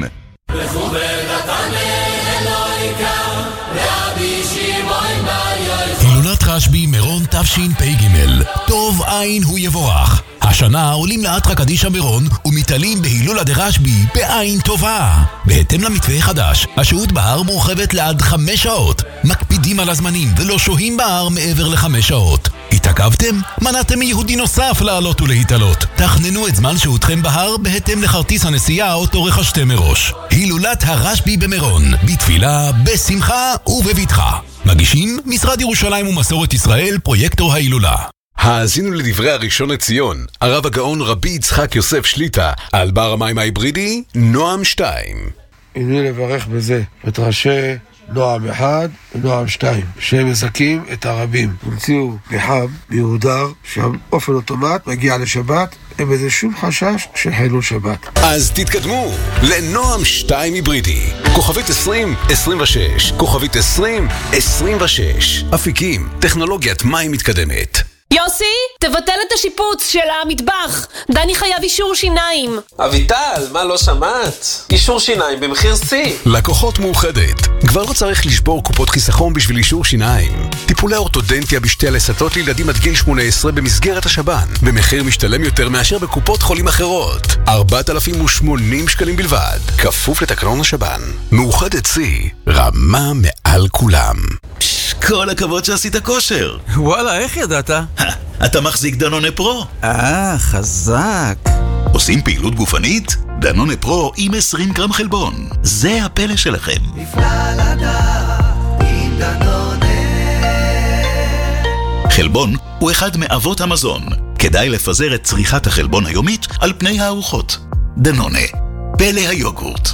הילולת רשב"י מירון תשפ"ג, טוב עין הוא יבורך. השנה עולים לאתרא קדישא מירון ומתעלים בהילולה דרשב"י בעין טובה. בהתאם למתווה חדש, השהות בהר מורחבת לעד חמש שעות. מקפידים על הזמנים ולא שוהים בהר מעבר לחמש שעות. התעכבתם? מנעתם מיהודי נוסף לעלות ולהתעלות. תכננו את זמן שהותכם בהר בהתאם לכרטיס הנסיעה אותו רכשתם מראש. הילולת הרשב"י במירון, בתפילה, בשמחה ובבטחה. מגישים משרד ירושלים ומסורת ישראל, פרויקטור ההילולה. האזינו לדברי הראשון לציון, הרב הגאון רבי יצחק יוסף שליטה, על בר המים ההיברידי, נועם שתיים. הנה לברך בזה את ראשי נועם אחד ונועם שתיים, שהם מזכים את הרבים. המציאו מחב מיהודר שהאופן אוטומט מגיע לשבת, אין בזה שום חשש של חילול שבת. אז תתקדמו לנועם שתיים היברידי, כוכבית עשרים עשרים ושש, כוכבית עשרים עשרים ושש. אפיקים, טכנולוגיית מים מתקדמת. יוסי, תבטל את השיפוץ של המטבח. דני חייב אישור שיניים. אביטל, מה לא שמעת? אישור שיניים במחיר C. לקוחות מאוחדת. כבר לא צריך לשבור קופות חיסכון בשביל אישור שיניים. טיפולי אורתודנטיה בשתי הלסתות לילדים עד גיל שמונה עשרה במסגרת השב"ן, במחיר משתלם יותר מאשר בקופות חולים אחרות. ארבעת אלפים ושמונים שקלים בלבד, כפוף לתקנון השב"ן. מאוחדת C, רמה מעל כולם. כל הכבוד שעשית כושר. וואלה, איך ידעת? אתה מחזיק דנונה פרו. אה, חזק. עושים פעילות גופנית? דנונה פרו עם עשרים גרם חלבון. זה הפלא שלכם. נפלא לדעת עם דנונה. חלבון הוא אחד מאבות המזון. כדאי לפזר את צריכת החלבון היומית על פני הארוחות. דנונה, פלא היוגורט.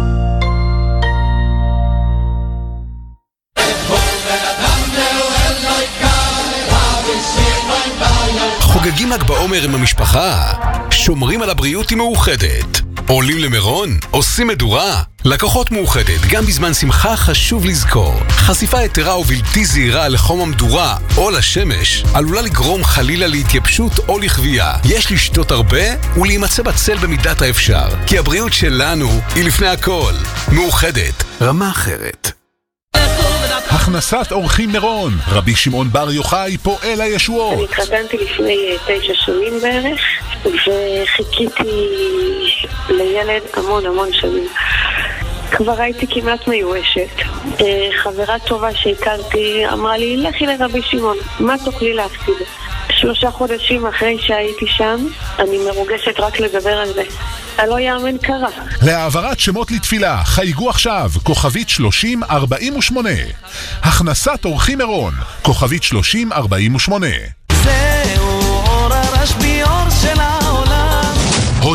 חוגגים ל"ג בעומר עם המשפחה, שומרים על הבריאות עם מאוחדת. עולים למירון, עושים מדורה. לקוחות מאוחדת, גם בזמן שמחה חשוב לזכור. חשיפה יתרה ובלתי זהירה לחום המדורה או לשמש עלולה לגרום חלילה להתייבשות או לחוויה. יש לשתות הרבה ולהימצא בצל במידת האפשר, כי הבריאות שלנו היא לפני הכל. מאוחדת, רמה אחרת. הכנסת אורחים מירון, רבי שמעון בר יוחאי פועל הישועות. אני התחתנתי לפני תשע שנים בערך, וחיכיתי לילד המון המון שנים. כבר הייתי כמעט מיואשת. חברה טובה שהכרתי אמרה לי, לכי לרבי שמעון, מה תוכלי להפסיד? שלושה חודשים אחרי שהייתי שם, אני מרוגשת רק לדבר על זה. הלא יאמן קרה. להעברת שמות לתפילה, חייגו עכשיו, כוכבית שלושים ארבעים ושמונה. הכנסת אורחים מירון, כוכבית שלושים ארבעים ושמונה.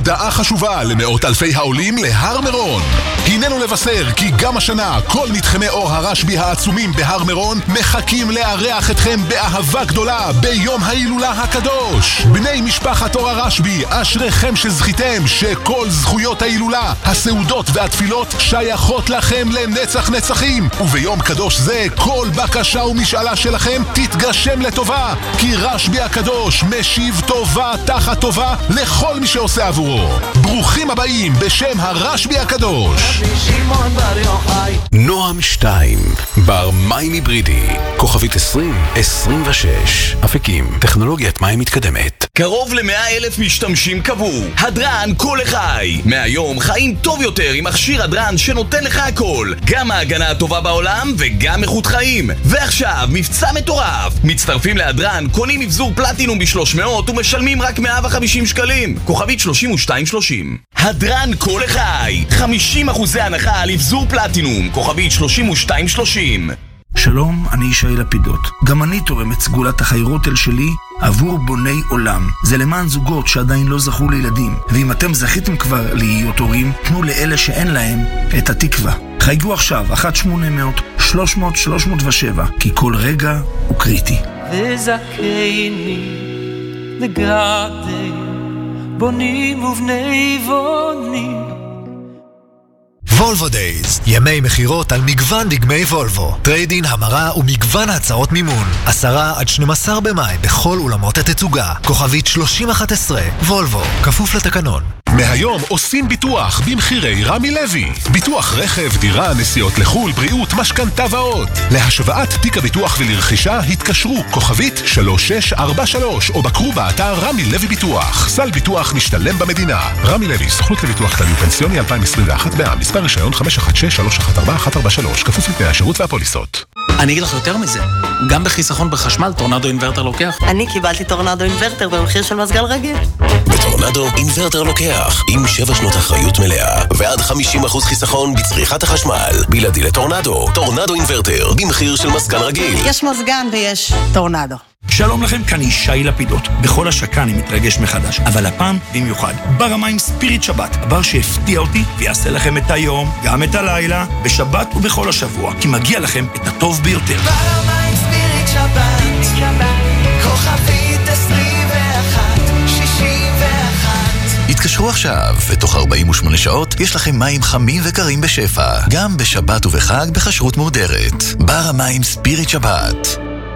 הודעה חשובה למאות אלפי העולים להר מירון. הננו לבשר כי גם השנה כל מתחמי אור הרשב"י העצומים בהר מירון מחכים לארח אתכם באהבה גדולה ביום ההילולה הקדוש. בני משפחת אור הרשב"י, אשריכם שזכיתם שכל זכויות ההילולה, הסעודות והתפילות שייכות לכם לנצח נצחים. וביום קדוש זה כל בקשה ומשאלה שלכם תתגשם לטובה, כי רשב"י הקדוש משיב טובה תחת טובה לכל מי שעושה עבורו. ברוכים הבאים בשם הרשב"י הקדוש. נועם שתיים, בר מים היברידי, כוכבית עשרים עשרים ושש, אפיקים, טכנולוגיית מים מתקדמת. קרוב ל-מאה אלף משתמשים קבעו. הדרן כל החי. מהיום חיים טוב יותר עם מכשיר הדרן שנותן לך הכל. גם ההגנה הטובה בעולם וגם איכות חיים. ועכשיו מבצע מטורף. מצטרפים להדרן, קונים מבזור פלטינום ב-שלוש מאות ומשלמים רק מאה וחמישים שקלים. כוכבית שלושים ושתיים שלושים. הדרן כל החי. חמישים אחוזי הנחה על מבזור פלטינום. כוכבית שלושים ושתיים שלושים. שלום, אני ישי לפידות. גם אני תורם את סגולת החיירוטל שלי עבור בוני עולם. זה למען זוגות שעדיין לא זכו לילדים. ואם אתם זכיתם כבר להיות הורים, תנו לאלה שאין להם את התקווה. חייגו עכשיו, אחת שמונה מאות שלוש מאות שלוש מאות ושבע, כי כל רגע הוא קריטי. וזכני לגדי בונים ובני בונים. וולבו דייז, ימי מחירות על מגוון דגמי וולבו, טריידין, המרה ומגוון הצעות מימון. עשרה עד שנים עשר במאי בכל אולמות התצוגה. כוכבית שלושים אחת עשרה, וולבו, כפוף לתקנון. מהיום עושים ביטוח במחירי רמי לוי. ביטוח רכב, דירה, נסיעות לחול, בריאות, משכנתה ועוד. להשוואת תיק הביטוח ולרכישה התקשרו כוכבית שלוש שש ארבע שלוש או בקרו באתר רמי לוי ביטוח. סל ביטוח משתלם במדינה. רמי לוי, סוכנות לביטוח כללי ופנסיוני אלפיים עשרים ואחת בע"מ. מספר רישיון חמש אחת שש שלוש אחת ארבע אחת ארבע שלוש, כפוף לתנאי השירות והפוליסות. אני אגיד לך יותר מזה, גם בחיסכון בחשמל טורנדו אינוורטר לוקח. אני קיבלתי טורנדו אינוורטר במחיר של מזגל רגיל. בטורנדו אינוורטר לוקח, עם שבע שנות אחריות מלאה ועד חמישים אחוז חיסכון בצריכת החשמל. בלעדי לטורנדו, טורנדו אינוורטר במחיר של מזגן רגיל. יש מזגן ויש טורנדו. שלום לכם, כאן ישי לפידות. בכל השקה אני מתרגש מחדש, אבל הפעם במיוחד. בר המים ספיריט שבת, הבר שהפתיע אותי ויעשה לכם את היום, גם את הלילה, בשבת ובכל השבוע, כי מגיע לכם את הטוב ביותר. בר המים ספיריט שבת, כוכבית עשרים ואחת שישים ואחת. התקשרו עכשיו, ותוך ארבעים ושמונה שעות יש לכם מים חמים וקרים בשפע, גם בשבת ובחג בכשרות מהודרת. בר המים ספיריט שבת.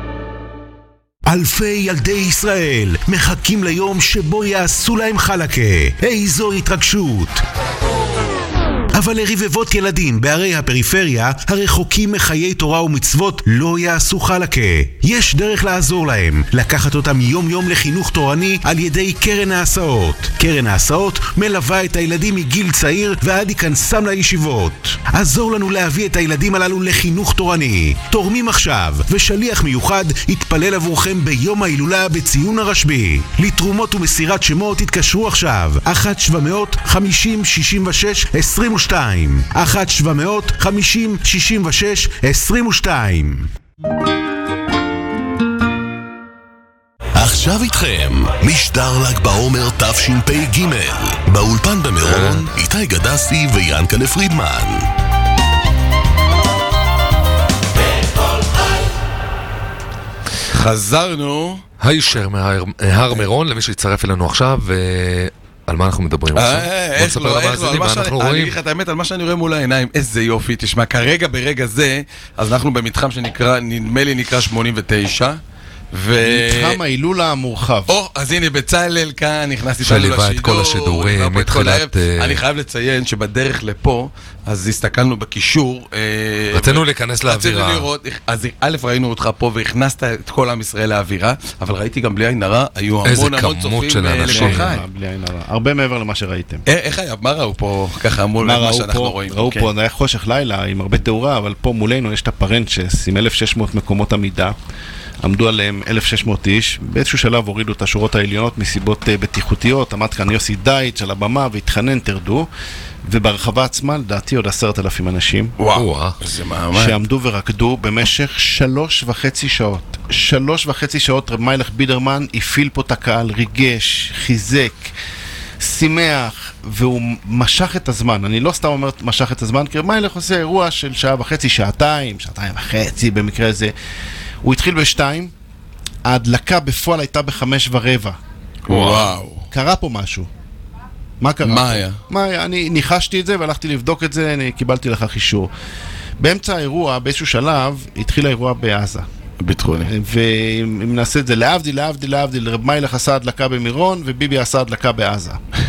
אלפי ילדי ישראל מחכים ליום שבו יעשו להם חלקה. איזו התרגשות. אבל לרבבות ילדים בערי הפריפריה הרחוקים מחיי תורה ומצוות לא יעשו חלקה. יש דרך לעזור להם, לקחת אותם יום יום לחינוך תורני על ידי קרן ההסעות. קרן ההסעות מלווה את הילדים מגיל צעיר ועד היכנסם לישיבות. עזור לנו להביא את הילדים הללו לחינוך תורני. תורמים עכשיו, ושליח מיוחד יתפלל עבורכם ביום ההילולה בציון הרשב"י. לתרומות ומסירת שמות התקשרו עכשיו, אחת שבע מאות חמישים שישים ושש עשרים ושתיים, אחת שבע מאות חמישים שישים ושש עשרים ושתיים. עכשיו איתכם, משדר ל"ג בעומר תשפ"ג. באולפן במירון, איתי גדסי ויענקלה פרידמן. חזרנו. הישר מהר מירון, למי שיצטרף אלינו עכשיו, על מה אנחנו מדברים עכשיו? בוא נספר למאזינים מה אנחנו רואים. אני אגיד לך את האמת, על מה שאני רואה מול העיניים, איזה יופי, תשמע, כרגע ברגע זה, אז אנחנו במתחם שנקרא, נדמה לי נקרא שמונים ותשע, מתחם ההילולה המורחב. או, אז הנה בצלאל כאן, נכנסתי איתנו לשידור, שליווה את כל השידורים, מתחילת... אני חייב לציין שבדרך לפה, אז הסתכלנו בקישור. רצינו להיכנס לאווירה. רצינו לראות, אז א' ראינו אותך פה והכנסת את כל עם ישראל לאווירה, אבל ראיתי גם בלי עין הרע, היו המון המון צופים לאנשים. בלי עין הרע, הרבה מעבר למה שראיתם. איך היה? מה ראו פה ככה מול מה שאנחנו רואים? ראו פה, היה חושך לילה עם הרבה תאורה, אבל פה מולנו יש את הפרנצ'ס עם אלף ושש מאות מקומות עמידה. עמדו עליהם אלף ושש מאות איש, באיזשהו שלב הורידו את השורות העליונות מסיבות בטיחותיות, עמד כאן יוסי דייטש על הבמה והתחנן תרדו, וברחבה עצמה לדעתי עוד עשרת אלפים אנשים. וואו, איזה מעמד. שעמדו ורקדו במשך שלוש וחצי שעות. שלוש וחצי שעות רב מיילך בידרמן הפעיל פה את הקהל, ריגש, חיזק, שימח, והוא משך את הזמן. אני לא סתם אומר משך את הזמן, כי רמיילך עושה אירוע של שעה וחצי, שעתיים, שעתיים וחצי במקרה הזה. הוא התחיל בשתיים, ההדלקה בפועל הייתה בחמש ורבע. וואו. קרה פה משהו. מה קרה? מה היה? מה היה? אני ניחשתי את זה והלכתי לבדוק את זה, אני קיבלתי לך חישור. באמצע האירוע, באיזשהו שלב, התחיל האירוע בעזה. ביטחוני. ואם נעשה את זה להבדיל, להבדיל, להבדיל, רב מיילך עשה הדלקה במירון, וביבי עשה הדלקה בעזה.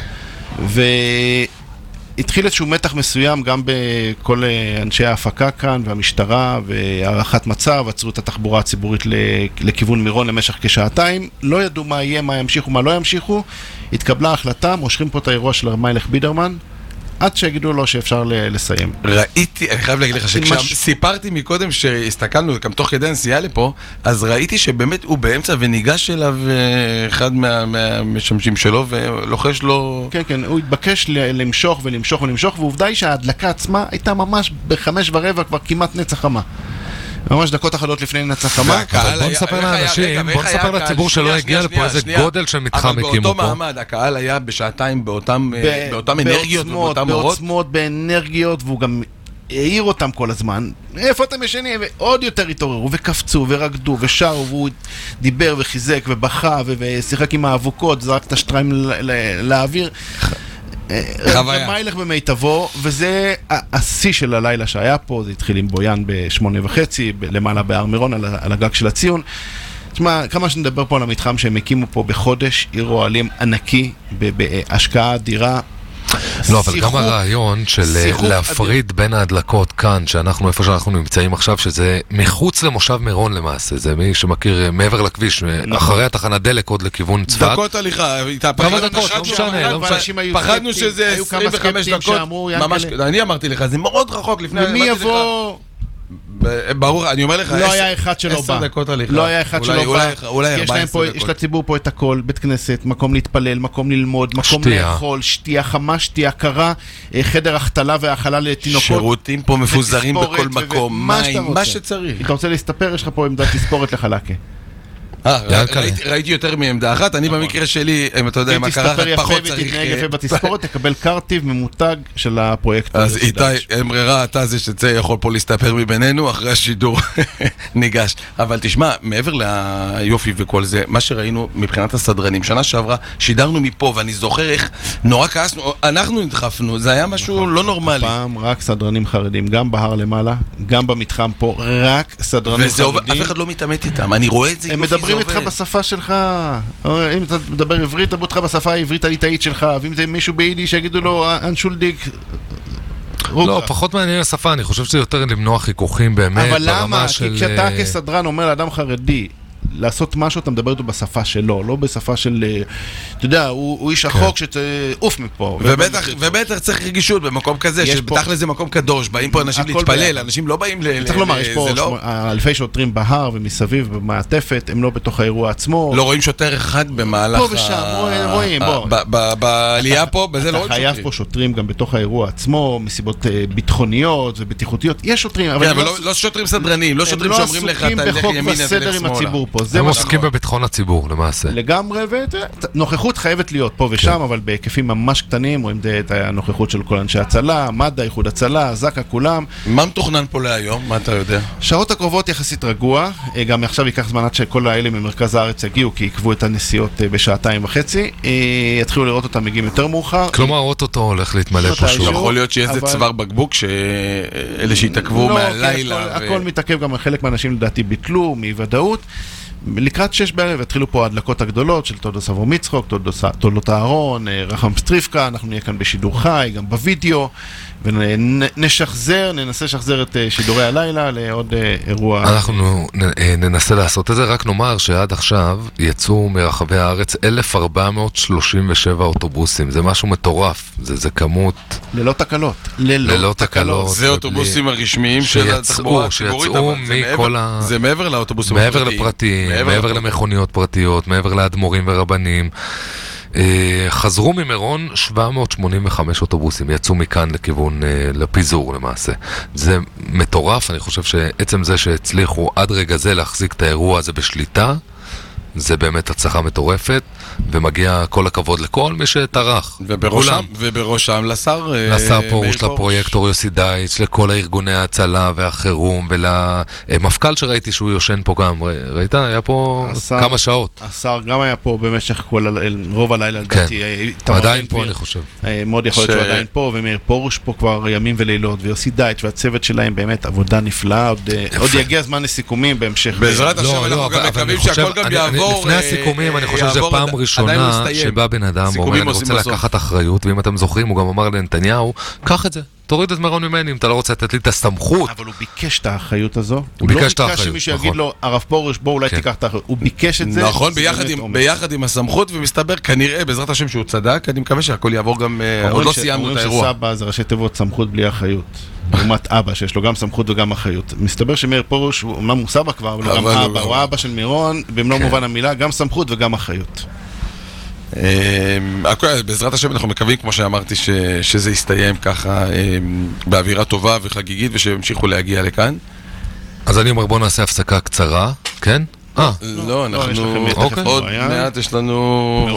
והתחיל איזשהו מתח מסוים גם בכל אנשי ההפקה כאן, והמשטרה, והערכת מצב, עצרו את התחבורה הציבורית לכיוון מירון למשך כשעתיים. לא ידעו מה יהיה, מה ימשיכו, מה לא ימשיכו. התקבלה החלטה, מושכים פה את האירוע של רב מיילך בידרמן, עד שיגידו לו שאפשר לסיים. ראיתי, אני חייב להגיד לך שכשסיפרתי מקודם שהסתכלנו גם תוך כדי הנסיעה לפה, אז ראיתי שבאמת הוא באמצע וניגש אליו אחד מהמשמשים שלו ולוחש לו... כן, כן, הוא התבקש למשוך ולמשוך ולמשוך, ועובדה היא שההדלקה עצמה הייתה ממש בחמש ורבע כבר כמעט נצח חמה. ממש דקות אחדות לפני נצח חמה. אבל בוא נספר לאנשים, בוא נספר לציבור שלא הגיע לפה איזה גודל של מתחם הקימו פה. אבל באותו מעמד, הקהל היה בשעתיים באותם אנרגיות ובאותם אורות. בעוצמות, באנרגיות, והוא גם העיר אותם כל הזמן. איפה אתם ישנים? ועוד יותר התעוררו, וקפצו, ורקדו, ושרו, והוא דיבר וחיזק, ובכה, ושיחק עם האבוקות, זרק את השטריים לאוויר. רמיילך במיטבו, וזה השיא של הלילה שהיה פה. זה התחיל עם בויאן בשמונה וחצי, למעלה בהר מירון, על הגג של הציון. תשמע, כמה שנדבר פה על המתחם שהם הקימו פה בחודש, עיר אוהלים ענקי, בהשקעה אדירה. לא, אבל גם הרעיון של להפריד בין ההדלקות כאן, שאנחנו, איפה שאנחנו נמצאים עכשיו, שזה מחוץ למושב מירון למעשה, זה מי שמכיר מעבר לכביש, אחרי התחנה דלק עוד לכיוון צפת. דקות הליכה, כמה דקות, לא משנה, לא משנה. פחדנו שזה עשרים וחמש דקות, ממש, אני אמרתי לך, זה מאוד רחוק לפני... ומי יבוא... ברור, אני אומר לך, לא היה אחד שלא בא. לא היה אחד שלא בא. אולי ארבע עשרה דקות. יש לציבור פה את הכל, בית כנסת, מקום להתפלל, מקום ללמוד, מקום לאכול, שתייה חמה, שתייה קרה, חדר החתלה והאכלה לתינוקות. שירותים פה מפוזרים בכל מקום, מים, מה שצריך. אם אתה רוצה להסתפר, יש לך פה עמדת תספורת לחלקה. ראיתי יותר מעמדה אחת, אני במקרה שלי, אם אתה יודע מה קרה, פחות צריך... תתנהג יפה בתספורת, תקבל קרטיב ממותג של הפרויקט. אז איתי, אין ברירה, אתה זה שצא יכול פה להסתפר מבינינו, אחרי השידור ניגש. אבל תשמע, מעבר ליופי וכל זה, מה שראינו מבחינת הסדרנים, שנה שעברה, שידרנו מפה, ואני זוכר איך נורא כעסנו, אנחנו נדחפנו, זה היה משהו לא נורמלי. פעם רק סדרנים חרדים, גם בהר למעלה, גם במתחם פה, רק סדרנים חרדים. אף אחד לא מתאמת איתם, אני רואה את זה מדברים איתך בשפה שלך, אם אתה מדבר עברית, תדברו איתך בשפה העברית הליטאית שלך, ואם זה מישהו ביידיש שיגידו לו אנשולדיק. לא, פחות מעניין השפה, אני חושב שזה יותר למנוע חיכוכים באמת. אבל למה? כי כשאתה כסדרן אומר לאדם חרדי לעשות משהו, אתה מדבר איתו בשפה שלו, לא בשפה של, אתה יודע, הוא איש החוק שתעוף מפה. ובטח צריך רגישות במקום כזה, שבטח לזה מקום קדוש, באים פה אנשים להתפלל, אנשים לא באים ל... צריך לומר, יש פה אלפי שוטרים בהר ומסביב במעטפת, הם לא בתוך האירוע עצמו. לא רואים שוטר אחד במהלך... פה ושם, רואים, בוא. בעלייה פה, בזה לא רואים שוטרים. אתה חייב פה שוטרים גם בתוך האירוע עצמו, מסיבות ביטחוניות ובטיחותיות. יש שוטרים, אבל לא שוטרים סדרנים, לא שוטרים שאומרים לך, תלך ימינה, תלך שמאלה. הם עוסקים בביטחון הציבור למעשה. לגמרי, ונוכחות חייבת להיות פה ושם, אבל בהיקפים ממש קטנים, רואים את הנוכחות של כל אנשי הצלה, מד"א, איחוד הצלה, זק"א, כולם. מה מתוכנן פה להיום? מה אתה יודע? שעות הקרובות יחסית רגוע, גם עכשיו ייקח זמן עד שכל האלה ממרכז הארץ יגיעו, כי יקבו את הנסיעות בשעתיים וחצי, יתחילו לראות אותם מגיעים יותר מאוחר. כלומר, אוטוטו הולך להתמלא פה שוב. יכול להיות שיהיה איזה צוואר בקבוק שאלה שהתעכבו מהלילה. הכל מתעכב, גם חלק מהאנשים לדעתי ביטלו מוודאות. לקראת שש בערב התחילו פה ההדלקות הגדולות של תולדות אברהם יצחק, תולדות אהרון, רחם סטריפקה, אנחנו נהיה כאן בשידור חי, גם בווידאו, ונשחזר, ננסה לשחזר את שידורי הלילה לעוד אירוע. אנחנו ננסה לעשות את זה, רק נאמר שעד עכשיו יצאו מרחבי הארץ אלף ארבע מאות שלושים ושבע אוטובוסים, זה משהו מטורף, זה, זה כמות... ללא תקלות. ללא, ללא תקלות. זה אוטובוסים הרשמיים של התחבורה הציבורית, שיצאו מכל ה... זה מעבר לאוטובוסים מעבר לפרטיים, מעבר למכוניות פרטיות, מעבר לאדמו"רים ורבנים. חזרו ממירון שבע מאות שמונים וחמש אוטובוסים, יצאו מכאן לכיוון לפיזור למעשה. זה מטורף, אני חושב שעצם זה שהצליחו עד רגע זה להחזיק את האירוע הזה בשליטה, זה באמת הצלחה מטורפת, ומגיע כל הכבוד לכל מי שטרח. ובראשם, ובראשם לשר... לשר פרוש, לפרויקטור יוסי דייץ, לכל הארגוני ההצלה והחירום, ולמפכ"ל שראיתי שהוא יושן פה גם. ראית? היה פה השר, כמה שעות. השר גם היה פה במשך כל, רוב הלילה, לדעתי. כן, עדיין פה אני חושב. מאוד יכול להיות שהוא עדיין פה, ומאיר פרוש פה כבר ימים ולילות, ויוסי דייץ והצוות שלהם באמת עבודה נפלאה. עוד, עוד יגיע זמן לסיכומים בהמשך. בעזרת השם אנחנו גם מקווים שהכל גם יעבור. לפני הסיכומים, אני חושב שזו פעם ראשונה שבא בן אדם ואומר, אני רוצה לקחת אחריות, ואם אתם זוכרים, הוא גם אמר לנתניהו, קח את זה, תוריד את מירון ממני, אם אתה לא רוצה לתת לי את הסמכות. אבל הוא ביקש את האחריות הזו. הוא ביקש את האחריות, נכון. שמישהו יגיד לו, הרב פרוש, בוא אולי תיקח את האחריות. הוא ביקש את זה. נכון, ביחד עם הסמכות, ומסתבר כנראה, בעזרת השם שהוא צדק, אני מקווה שהכל יעבור גם, עוד לא סיימנו את האירוע. אומרים שסבא זה ראשי תיבות סמכות בלי אחריות. לעומת אבא, שיש לו גם סמכות וגם אחריות. מסתבר שמאיר פרוש, הוא אומנם הוא סבא כבר, אבל גם אבא, הוא האבא של מירון, במלוא מובן המילה, גם סמכות וגם אחריות. בעזרת השם אנחנו מקווים, כמו שאמרתי, שזה יסתיים ככה באווירה טובה וחגיגית, ושהמשיכו להגיע לכאן. אז אני אומר, בוא נעשה הפסקה קצרה, כן? אה, לא, אנחנו עוד מעט יש לנו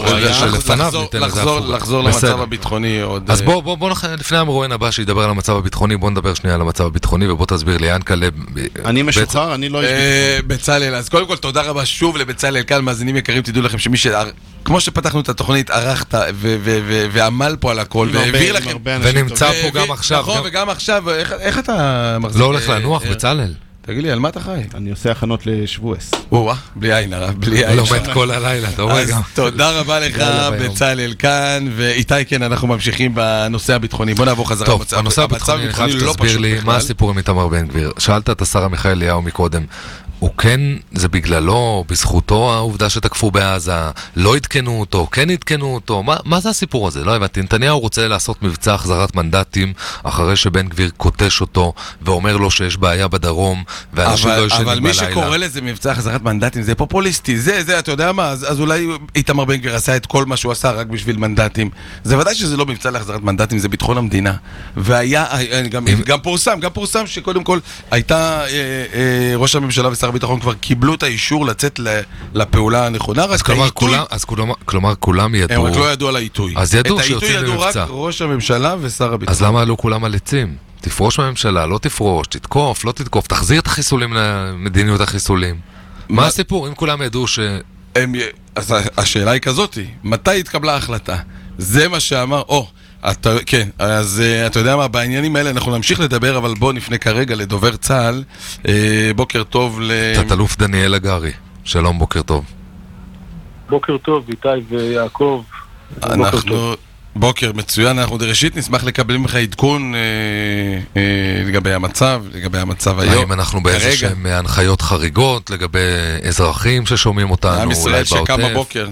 לחזור למצב הביטחוני עוד. אז בוא, לפני המרואיין הבא שידבר על המצב הביטחוני, בוא נדבר שנייה על המצב הביטחוני, ובוא תסביר לי, ינקלה. אני משוחרר, אני לא... בצלאל, אז קודם כל תודה רבה שוב לבצלאל כאן, מאזינים יקרים, תדעו לכם שמי ש... כמו שפתחנו את התוכנית, ערכת ועמל פה על הכל, והעביר לכם... ונמצא פה גם עכשיו. נכון, וגם עכשיו, איך אתה מחזיק... לא הולך לנוח, בצלאל. תגיד לי, על מה אתה חי? אני עושה הכנות לשבועס. וואה, בלי עין הרב, בלי עין. לומד כל הלילה, אתה רואה גם. תודה רבה לך, בצלאל כאן, ואיתי כן, אנחנו ממשיכים בנושא הביטחוני. בוא נעבור חזרה למצב. טוב, הנושא הביטחוני, אני חייב שתסביר לי מה הסיפור עם איתמר בן גביר. שאלת את השר עמיחי אליהו מקודם. הוא כן, זה בגללו, בזכותו העובדה שתקפו בעזה, לא עדכנו אותו, כן עדכנו אותו, מה, מה זה הסיפור הזה? לא הבנתי, נתניהו רוצה לעשות מבצע החזרת מנדטים, אחרי שבן גביר קוטש אותו, ואומר לו שיש בעיה בדרום, ואנשים לא ישנים בלילה. אבל מי שקורא לזה מבצע החזרת מנדטים, זה פופוליסטי, זה, זה, אתה יודע מה, אז, אז אולי איתמר בן גביר עשה את כל מה שהוא עשה רק בשביל מנדטים. זה ודאי שזה לא מבצע להחזרת מנדטים, זה ביטחון המדינה. והיה, גם, עם... גם פורסם, גם פורסם שקודם כל הייתה אה, אה, ראש הממשלה ושר הביטחון כבר קיבלו את האישור לצאת לפעולה הנכונה, אז כלומר כולם, אז כלומר כולם ידעו. הם רק לא ידעו על העיתוי. אז ידעו שיוצאים למבצע. את העיתוי ידעו רק ראש הממשלה ושר הביטחון. אז למה עלו כולם על עצים? תפרוש מהממשלה, לא תפרוש, תתקוף, לא תתקוף, תחזיר את החיסולים למדיניות החיסולים. מה הסיפור? אם כולם ידעו ש... אז השאלה היא כזאת, מתי התקבלה ההחלטה? זה מה שאמר, או, אתה, כן, אז uh, אתה יודע מה, בעניינים האלה אנחנו נמשיך לדבר, אבל בוא נפנה כרגע לדובר צה"ל. uh, בוקר טוב ל... תת-אלוף דניאל הגרי, שלום, בוקר טוב. בוקר טוב, איתי ויעקב. אנחנו... בוקר, בוקר מצוין, אנחנו ראשית נשמח לקבל ממך עדכון אה, אה, לגבי המצב, לגבי המצב היום. האם אנחנו באיזה שהם הנחיות חריגות לגבי אזרחים ששומעים אותנו, עם ישראל שקם בבוקר.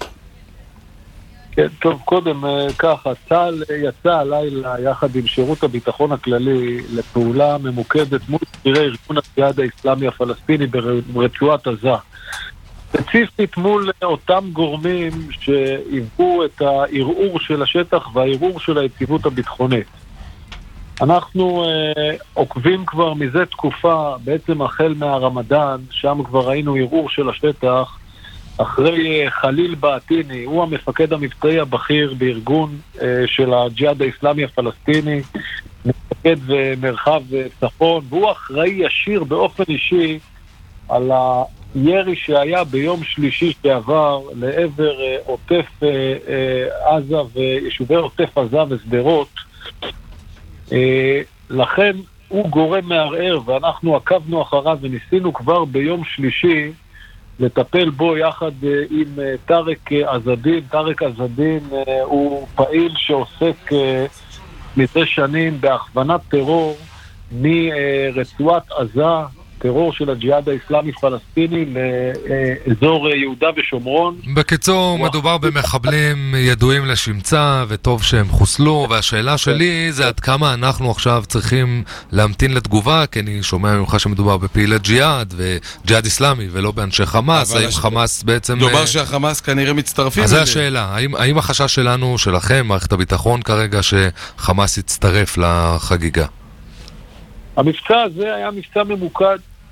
כן, טוב, קודם ככה, צה"ל יצא הלילה יחד עם שירות הביטחון הכללי לפעולה ממוקדת מול בכירי ארגון הג'יהאד האסלאמי הפלסטיני ברצועת עזה. ספציפית מול אותם גורמים שהיוו את הערעור של השטח והערעור של היציבות הביטחונית. אנחנו אה, עוקבים כבר מזה תקופה, בעצם החל מהרמדאן, שם כבר ראינו ערעור של השטח, אחרי חליל בעתיני, הוא המפקד המבצעי הבכיר בארגון אה, של הג'יהאד האסלאמי הפלסטיני, מפקד ומרחב צפון, והוא אחראי ישיר באופן אישי על הירי שהיה ביום שלישי שעבר לעבר אה, עוטף אה, אה, עזה ויישובי עוטף עזה וסדרות. אה, לכן הוא גורם מערער ואנחנו עקבנו אחריו וניסינו כבר ביום שלישי לטפל בו יחד עם טארק עזדין. טארק עזדין הוא פעיל שעוסק מזה שנים בהכוונת טרור מרצועת עזה, טרור של הג'יהאד האסלאמי פלסטיני לאזור יהודה ושומרון. בקיצור, מדובר במחבלים ידועים לשמצה וטוב שהם חוסלו, והשאלה שלי זה עד כמה אנחנו עכשיו צריכים להמתין לתגובה, כי אני שומע ממך שמדובר בפעילי ג'יהאד וג'יהאד אסלאמי ולא באנשי חמאס. האם חמאס בעצם... דובר שהחמאס כנראה מצטרפים. אז זו השאלה, האם, האם החשש שלנו, שלכם, מערכת הביטחון כרגע, שחמאס יצטרף לחגיגה? המבצע הזה היה מבצע ממוקד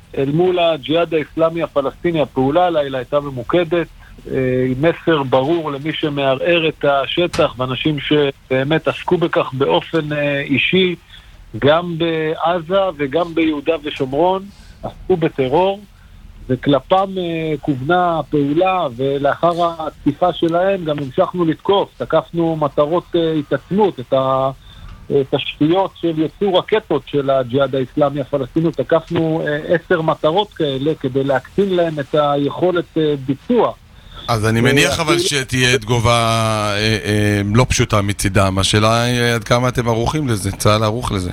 אל מול הג'יהאד האסלאמי הפלסטיני. הפעולה הלילה הייתה ממוקדת, עם מסר ברור למי שמערער את השטח, ואנשים שבאמת עסקו בכך באופן אישי, גם בעזה וגם ביהודה ושומרון, עסקו בטרור, וכלפם כוונה הפעולה, ולאחר התקיפה שלהם גם המשכנו לתקוף, תקפנו מטרות התעצמות, את התשתיות של יצור רקטות של הג'יהאד האסלאמי הפלסטיני, תקפנו עשר מטרות כאלה כדי להקטין להם את היכולת ביצוע. אז אני מניח אבל שתהיה תגובה אה, אה, לא פשוטה מצידם. השאלה היא עד כמה אתם ערוכים לזה, צה"ל ערוך לזה.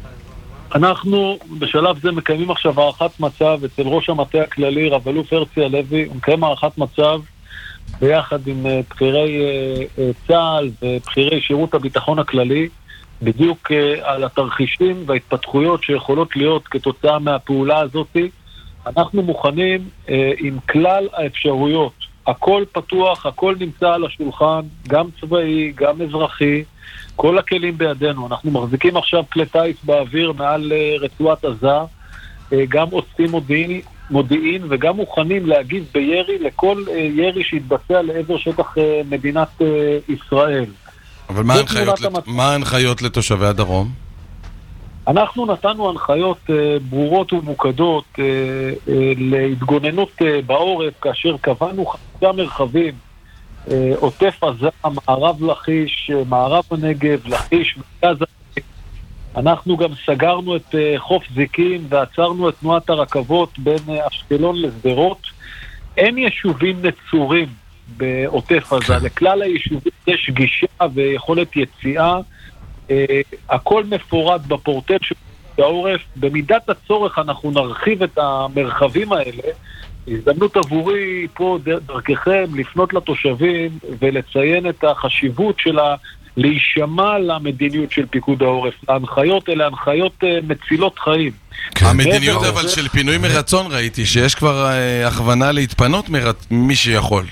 אנחנו בשלב זה מקיימים עכשיו הערכת מצב אצל ראש המטה הכללי, רב אלוף הרצי הלוי, הוא מקיים הערכת מצב ביחד עם בחירי צה"ל ובחירי שירות הביטחון הכללי, בדיוק על התרחישים וההתפתחויות שיכולות להיות כתוצאה מהפעולה הזאת. אנחנו מוכנים עם כלל האפשרויות, הכל פתוח, הכל נמצא על השולחן, גם צבאי, גם אזרחי, כל הכלים בידינו. אנחנו מחזיקים עכשיו כלי טייס באוויר מעל רצועת עזה, גם עושים מודיעין, מודיעין וגם מוכנים להגיב בירי לכל ירי שיתבצע לעבר שטח מדינת ישראל. אבל מה ההנחיות, לת... מה ההנחיות לתושבי הדרום? אנחנו נתנו הנחיות uh, ברורות ומוקדות uh, uh, להתגוננות uh, בעורף, כאשר קבענו חמישה מרחבים, uh, עוטף עזה, מערב לכיש, uh, מערב הנגב, לכיש, מרכז הנגב. אנחנו גם סגרנו את uh, חוף זיקים ועצרנו את תנועת הרכבות בין uh, אשקלון לשדרות. אין יישובים נצורים בעוטף עזה, לכלל היישובים יש גישה ויכולת יציאה, Uh, הכל מפורט בפורטל של העורף. במידת הצורך אנחנו נרחיב את המרחבים האלה. הזדמנות עבורי פה דרככם לפנות לתושבים ולציין את החשיבות שלה להישמע למדיניות של פיקוד העורף. ההנחיות אלה הנחיות uh, מצילות חיים. כן. המדיניות אבל של פינוי מרצון, ראיתי שיש כבר uh, הכוונה להתפנות מרצ... מי שיכול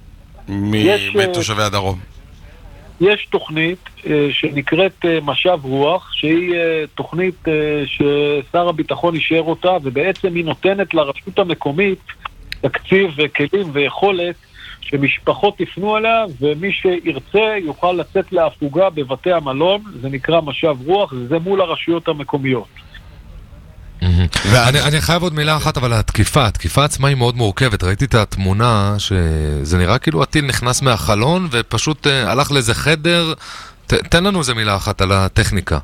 מתושבי הדרום. יש תוכנית uh, שנקראת uh, משב רוח, שהיא uh, תוכנית uh, ששר הביטחון אישר אותה, ובעצם היא נותנת לרשות המקומית תקציב וכלים ויכולת שמשפחות יפנו עליה, ומי שירצה יוכל לצאת להפוגה בבתי המלון. זה נקרא משב רוח, וזה מול הרשויות המקומיות. אני, אני חייב עוד מילה אחת, אבל התקיפה, התקיפה עצמה היא מאוד מורכבת. ראיתי את התמונה שזה נראה כאילו הטיל נכנס מהחלון ופשוט uh, הלך לאיזה חדר. ת, תן לנו איזה מילה אחת על הטכניקה.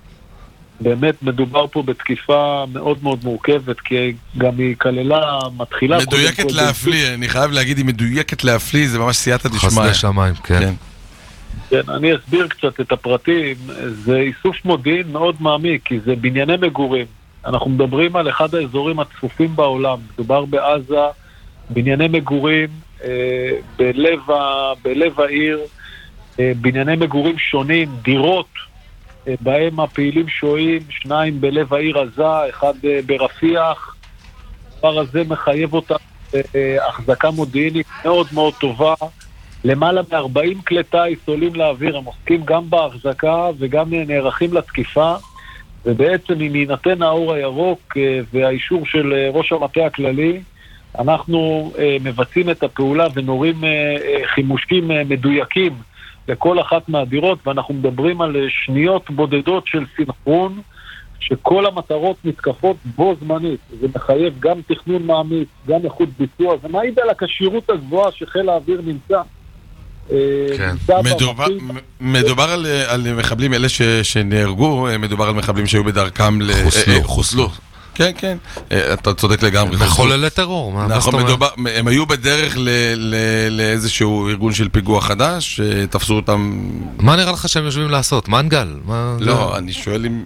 באמת מדובר פה בתקיפה מאוד מאוד מורכבת, כי גם היא כללה, מתחילה... מדויקת להפליא, אני חייב להגיד, היא מדויקת להפליא, זה ממש סייעתא דשמיא. חסדי שמיים, כן. כן. כן, אני אסביר קצת את הפרטים. זה איסוף מודיעין מאוד מעמיק, כי זה בנייני מגורים. אנחנו מדברים על אחד האזורים הצפופים בעולם. מדובר בעזה, בנייני מגורים, אה, בלב, ה, בלב העיר, אה, בנייני מגורים שונים, דירות, אה, בהם הפעילים שוהים, שניים בלב העיר עזה, אחד אה, ברפיח. הדבר הזה מחייב אותה אה, החזקה מודיעינית מאוד מאוד טובה. למעלה מ-ארבעים כלי טייס עולים לאוויר, הם עוסקים גם בהחזקה וגם נערכים לתקיפה. ובעצם אם יינתן האור הירוק והאישור של ראש המטה הכללי, אנחנו מבצעים את הפעולה ונורים חימושים מדויקים לכל אחת מהדירות, ואנחנו מדברים על שניות בודדות של סינכרון, שכל המטרות מתקפות בו זמנית. זה מחייב גם תכנון מעמיק, גם איכות ביצוע, זה מעיד על הקשירות הגבוהה שחיל האוויר נמצא. כן. מדובר, מדובר על, על מחבלים אלה ש, שנהרגו, מדובר על מחבלים שהיו בדרכם חוסלו. חוסלו. כן, כן, אתה צודק לגמרי. מחוללי טרור. נכון, מדובר, הם היו בדרך ל, ל, לאיזשהו ארגון של פיגוע חדש, תפסו אותם... מה נראה לך שהם יושבים לעשות? מנגל? מה... לא, אני שואל אם...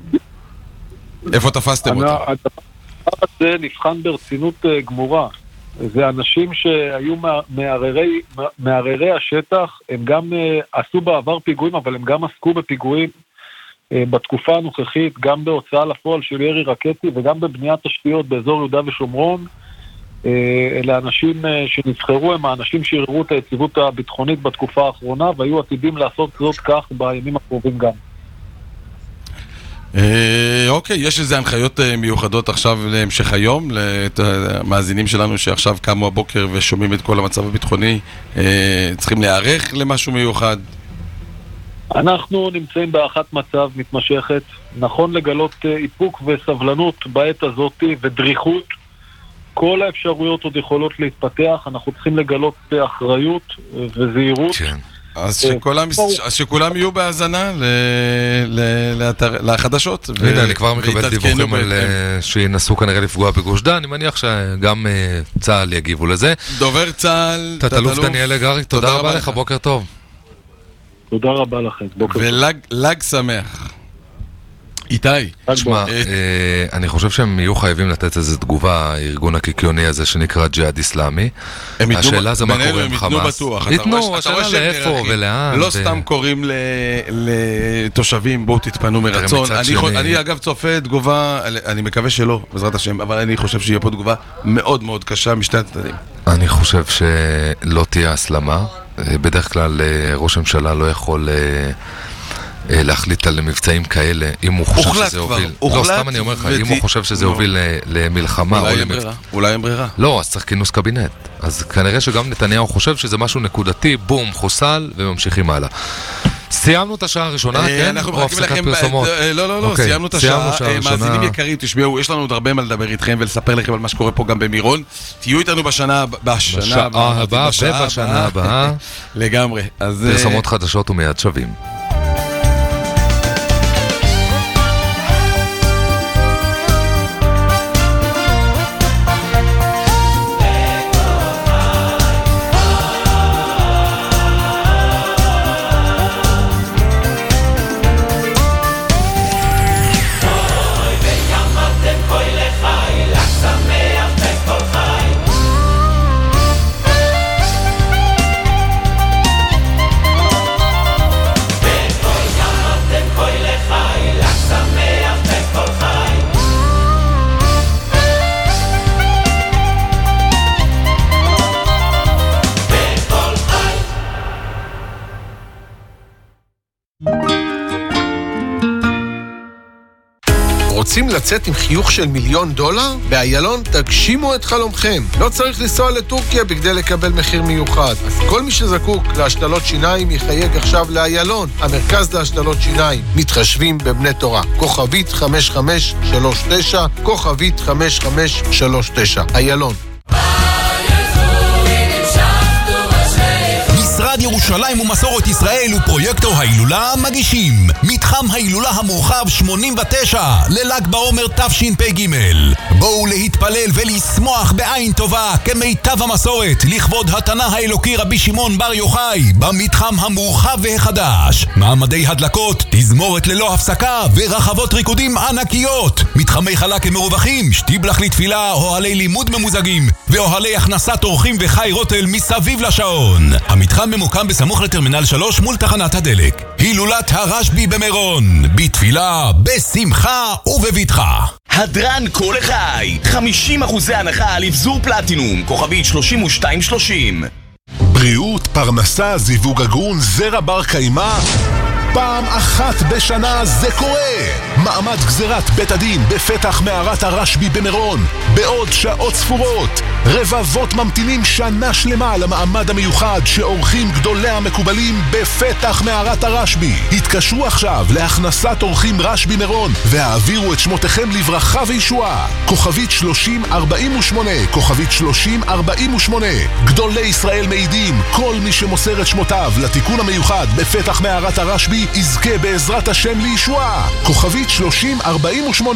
איפה תפסתם אותם? הדבר הזה נבחן ברצינות גמורה. זה אנשים שהיו מערערי, מערערי השטח, הם גם עשו בעבר פיגועים, אבל הם גם עסקו בפיגועים בתקופה הנוכחית, גם בהוצאה לפועל של ירי רקטי וגם בבניית תשתיות באזור יהודה ושומרון. אלה אנשים שנבחרו, הם האנשים שערערו את היציבות הביטחונית בתקופה האחרונה, והיו עתידים לעשות זאת כך בימים הקרובים גם. אוקיי, יש איזה הנחיות מיוחדות עכשיו להמשך היום, למאזינים שלנו שעכשיו קמו הבוקר ושומעים את כל המצב הביטחוני, צריכים להיערך למשהו מיוחד? אנחנו נמצאים באחת מצב מתמשכת, נכון לגלות איפוק וסבלנות בעת הזאת ודריכות, כל האפשרויות עוד יכולות להתפתח, אנחנו צריכים לגלות אחריות וזהירות. כן. אז שכולם, אז שכולם יהיו בהאזנה לחדשות. הנה, אני כבר מקבל דיווחים על שינסו כנראה לפגוע בגוש דן, אני מניח שגם צה"ל יגיבו לזה. דובר צה"ל, תת-אלוף דניאל הגרי, תודה רבה לך, בוקר טוב. תודה רבה לכם, בוקר טוב. ולג שמח. איתי. תשמע, אני חושב שהם יהיו חייבים לתת איזו תגובה, הארגון הקיקיוני הזה שנקרא ג'יהאד איסלאמי. השאלה זה מה קורה עם חמאס. ייתנו, השאלה לאיפה ולאן. לא סתם קוראים לתושבים, בואו תתפנו מרצון. אני אגב צופה תגובה, אני מקווה שלא, בעזרת השם, אבל אני חושב שיהיה פה תגובה מאוד מאוד קשה משתי הצדדים. אני חושב שלא תהיה הסלמה. בדרך כלל ראש הממשלה לא יכול להחליט על מבצעים כאלה, אם הוא חושב שזה הוביל. לא, סתם אני אומר לך, אם הוא חושב שזה הוביל למלחמה. אולי אין ברירה. לא, אז צריך כינוס קבינט. אז כנראה שגם נתניהו חושב שזה משהו נקודתי, בום, חוסל, וממשיכים הלאה. סיימנו את השעה הראשונה, כן? אנחנו מחכים לכם, לא, לא, לא, סיימנו את השעה. מאזינים יקרים, תשמעו, יש לנו עוד הרבה מה לדבר איתכם ולספר לכם על מה שקורה פה גם במירון. תהיו איתנו בשנה הבאה, ובשנה הבאה. לגמרי. פרסומות חדשות ומיד שווים. רוצים לצאת עם חיוך של מיליון דולר? באיילון תגשימו את חלומכם. לא צריך לנסוע לטורקיה בכדי לקבל מחיר מיוחד. אז כל מי שזקוק להשתלות שיניים יחייג עכשיו לאיילון, המרכז להשתלות שיניים. מתחשבים בבני תורה. כוכבית חמש חמש שלוש תשע, כוכבית חמש חמש שלוש תשע. איילון. משרד ירושלים ומסורת ישראל ופרויקטור ההילולה מגישים מתחם ההילולה המורחב שמונים ותשע לל"ג בעומר תשפ"ג. בואו להתפלל ולשמוח בעין טובה כמיטב המסורת לכבוד התנא האלוקי רבי שמעון בר יוחאי במתחם המורחב והחדש. מעמדי הדלקות, תזמורת ללא הפסקה ורחבות ריקודים ענקיות, מתחמי חלק מרווחים, שטיבלח לתפילה, אוהלי לימוד ממוזגים ואוהלי הכנסת אורחים וחי רוטל מסביב לשעון. המתחם ממוקם בסמוך לטרמינל שלוש מול תחנת הדלק. הילולת הרשב"י במירון, בתפילה, בשמחה ובבטחה. הדרן כל החי, חמישים אחוזי הנחה על אבזור פלטינום, כוכבית שלושים ושתיים שלושים. בריאות, פרנסה, זיווג הגון, זרע בר קיימה. פעם אחת בשנה זה קורה. מעמד גזירת בית הדין בפתח מערת הרשב"י במירון. בעוד שעות ספורות, רבבות ממתינים שנה שלמה למעמד המיוחד שאורחים גדולי המקובלים בפתח מערת הרשב"י. התקשרו עכשיו להכנסת אורחים רשב"י מירון והעבירו את שמותיכם לברכה וישועה. כוכבית שלושים ארבעים ושמונה, כוכבית שלושים ארבעים ושמונה. גדולי ישראל מעידים, כל מי שמוסר את שמותיו לתיקון המיוחד בפתח מערת הרשב"י יזכה בעזרת השם לישועה. כוכבית שלושים ארבעים ושמונה.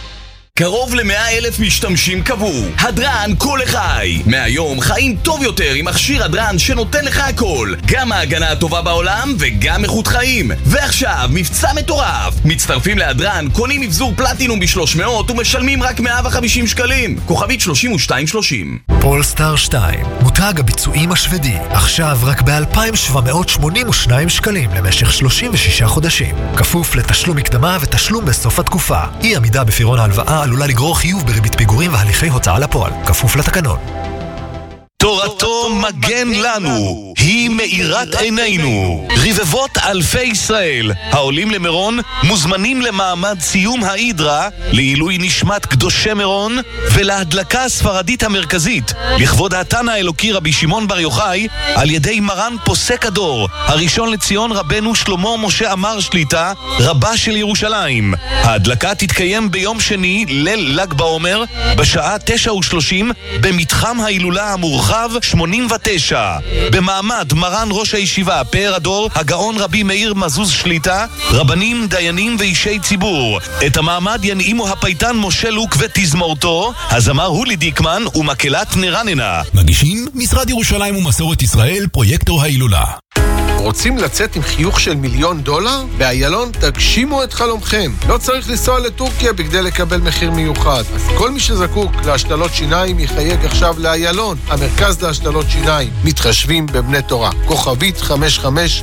קרוב למאה אלף משתמשים קבעו הדרן כל החי. מהיום חיים טוב יותר עם מכשיר הדרן שנותן לך הכל, גם ההגנה הטובה בעולם וגם איכות חיים. ועכשיו מבצע מטורף, מצטרפים להדרן, קונים מבזור פלטינום ב-שלוש מאות ומשלמים רק מאה וחמישים שקלים. כוכבית שלושים ושתיים שלושים. פולסטאר שתיים, מותג הביצועים השוודי, עכשיו רק ב-אלפיים שבע מאות שמונים ושניים שקלים למשך שלושים ושישה חודשים, כפוף לתשלום מקדמה ותשלום בסוף התקופה. אי עמידה בפירעון ההלוואה עלולה לגרור חיוב בריבית פיגורים והליכי הוצאה לפועל, כפוף לתקנון. תורתו מגן לנו, היא מאירת עינינו. רבבות אלפי ישראל העולים למירון מוזמנים למעמד סיום ההידרה, לעילוי נשמת קדושי מירון ולהדלקה הספרדית המרכזית לכבוד התנא האלוקי רבי שמעון בר יוחאי על ידי מרן פוסק הדור הראשון לציון רבנו שלמה משה עמר שליטה, רבה של ירושלים. ההדלקה תתקיים ביום שני, ליל ל"ג בעומר, בשעה תשע ושלושים במתחם ההילולה המורחב שמונים ותשע, במעמד מרן ראש הישיבה פאר הדור הגאון רבי מאיר מזוז שליטה, רבנים, דיינים ואישי ציבור. את המעמד ינעימו הפייטן משה לוק ותזמורתו, הזמר הולי דיקמן ומקהלת נרננה. מגישים משרד ירושלים ומסורת ישראל, פרויקטור ההילולה. רוצים לצאת עם חיוך של מיליון דולר? באיילון תגשימו את חלומכם. לא צריך לנסוע לטורקיה בכדי לקבל מחיר מיוחד. אז כל מי שזקוק להשתלות שיניים יחייג עכשיו לאיילון, המרכז להשתלות שיניים. מתחשבים בבני תורה. כוכבית חמש חמש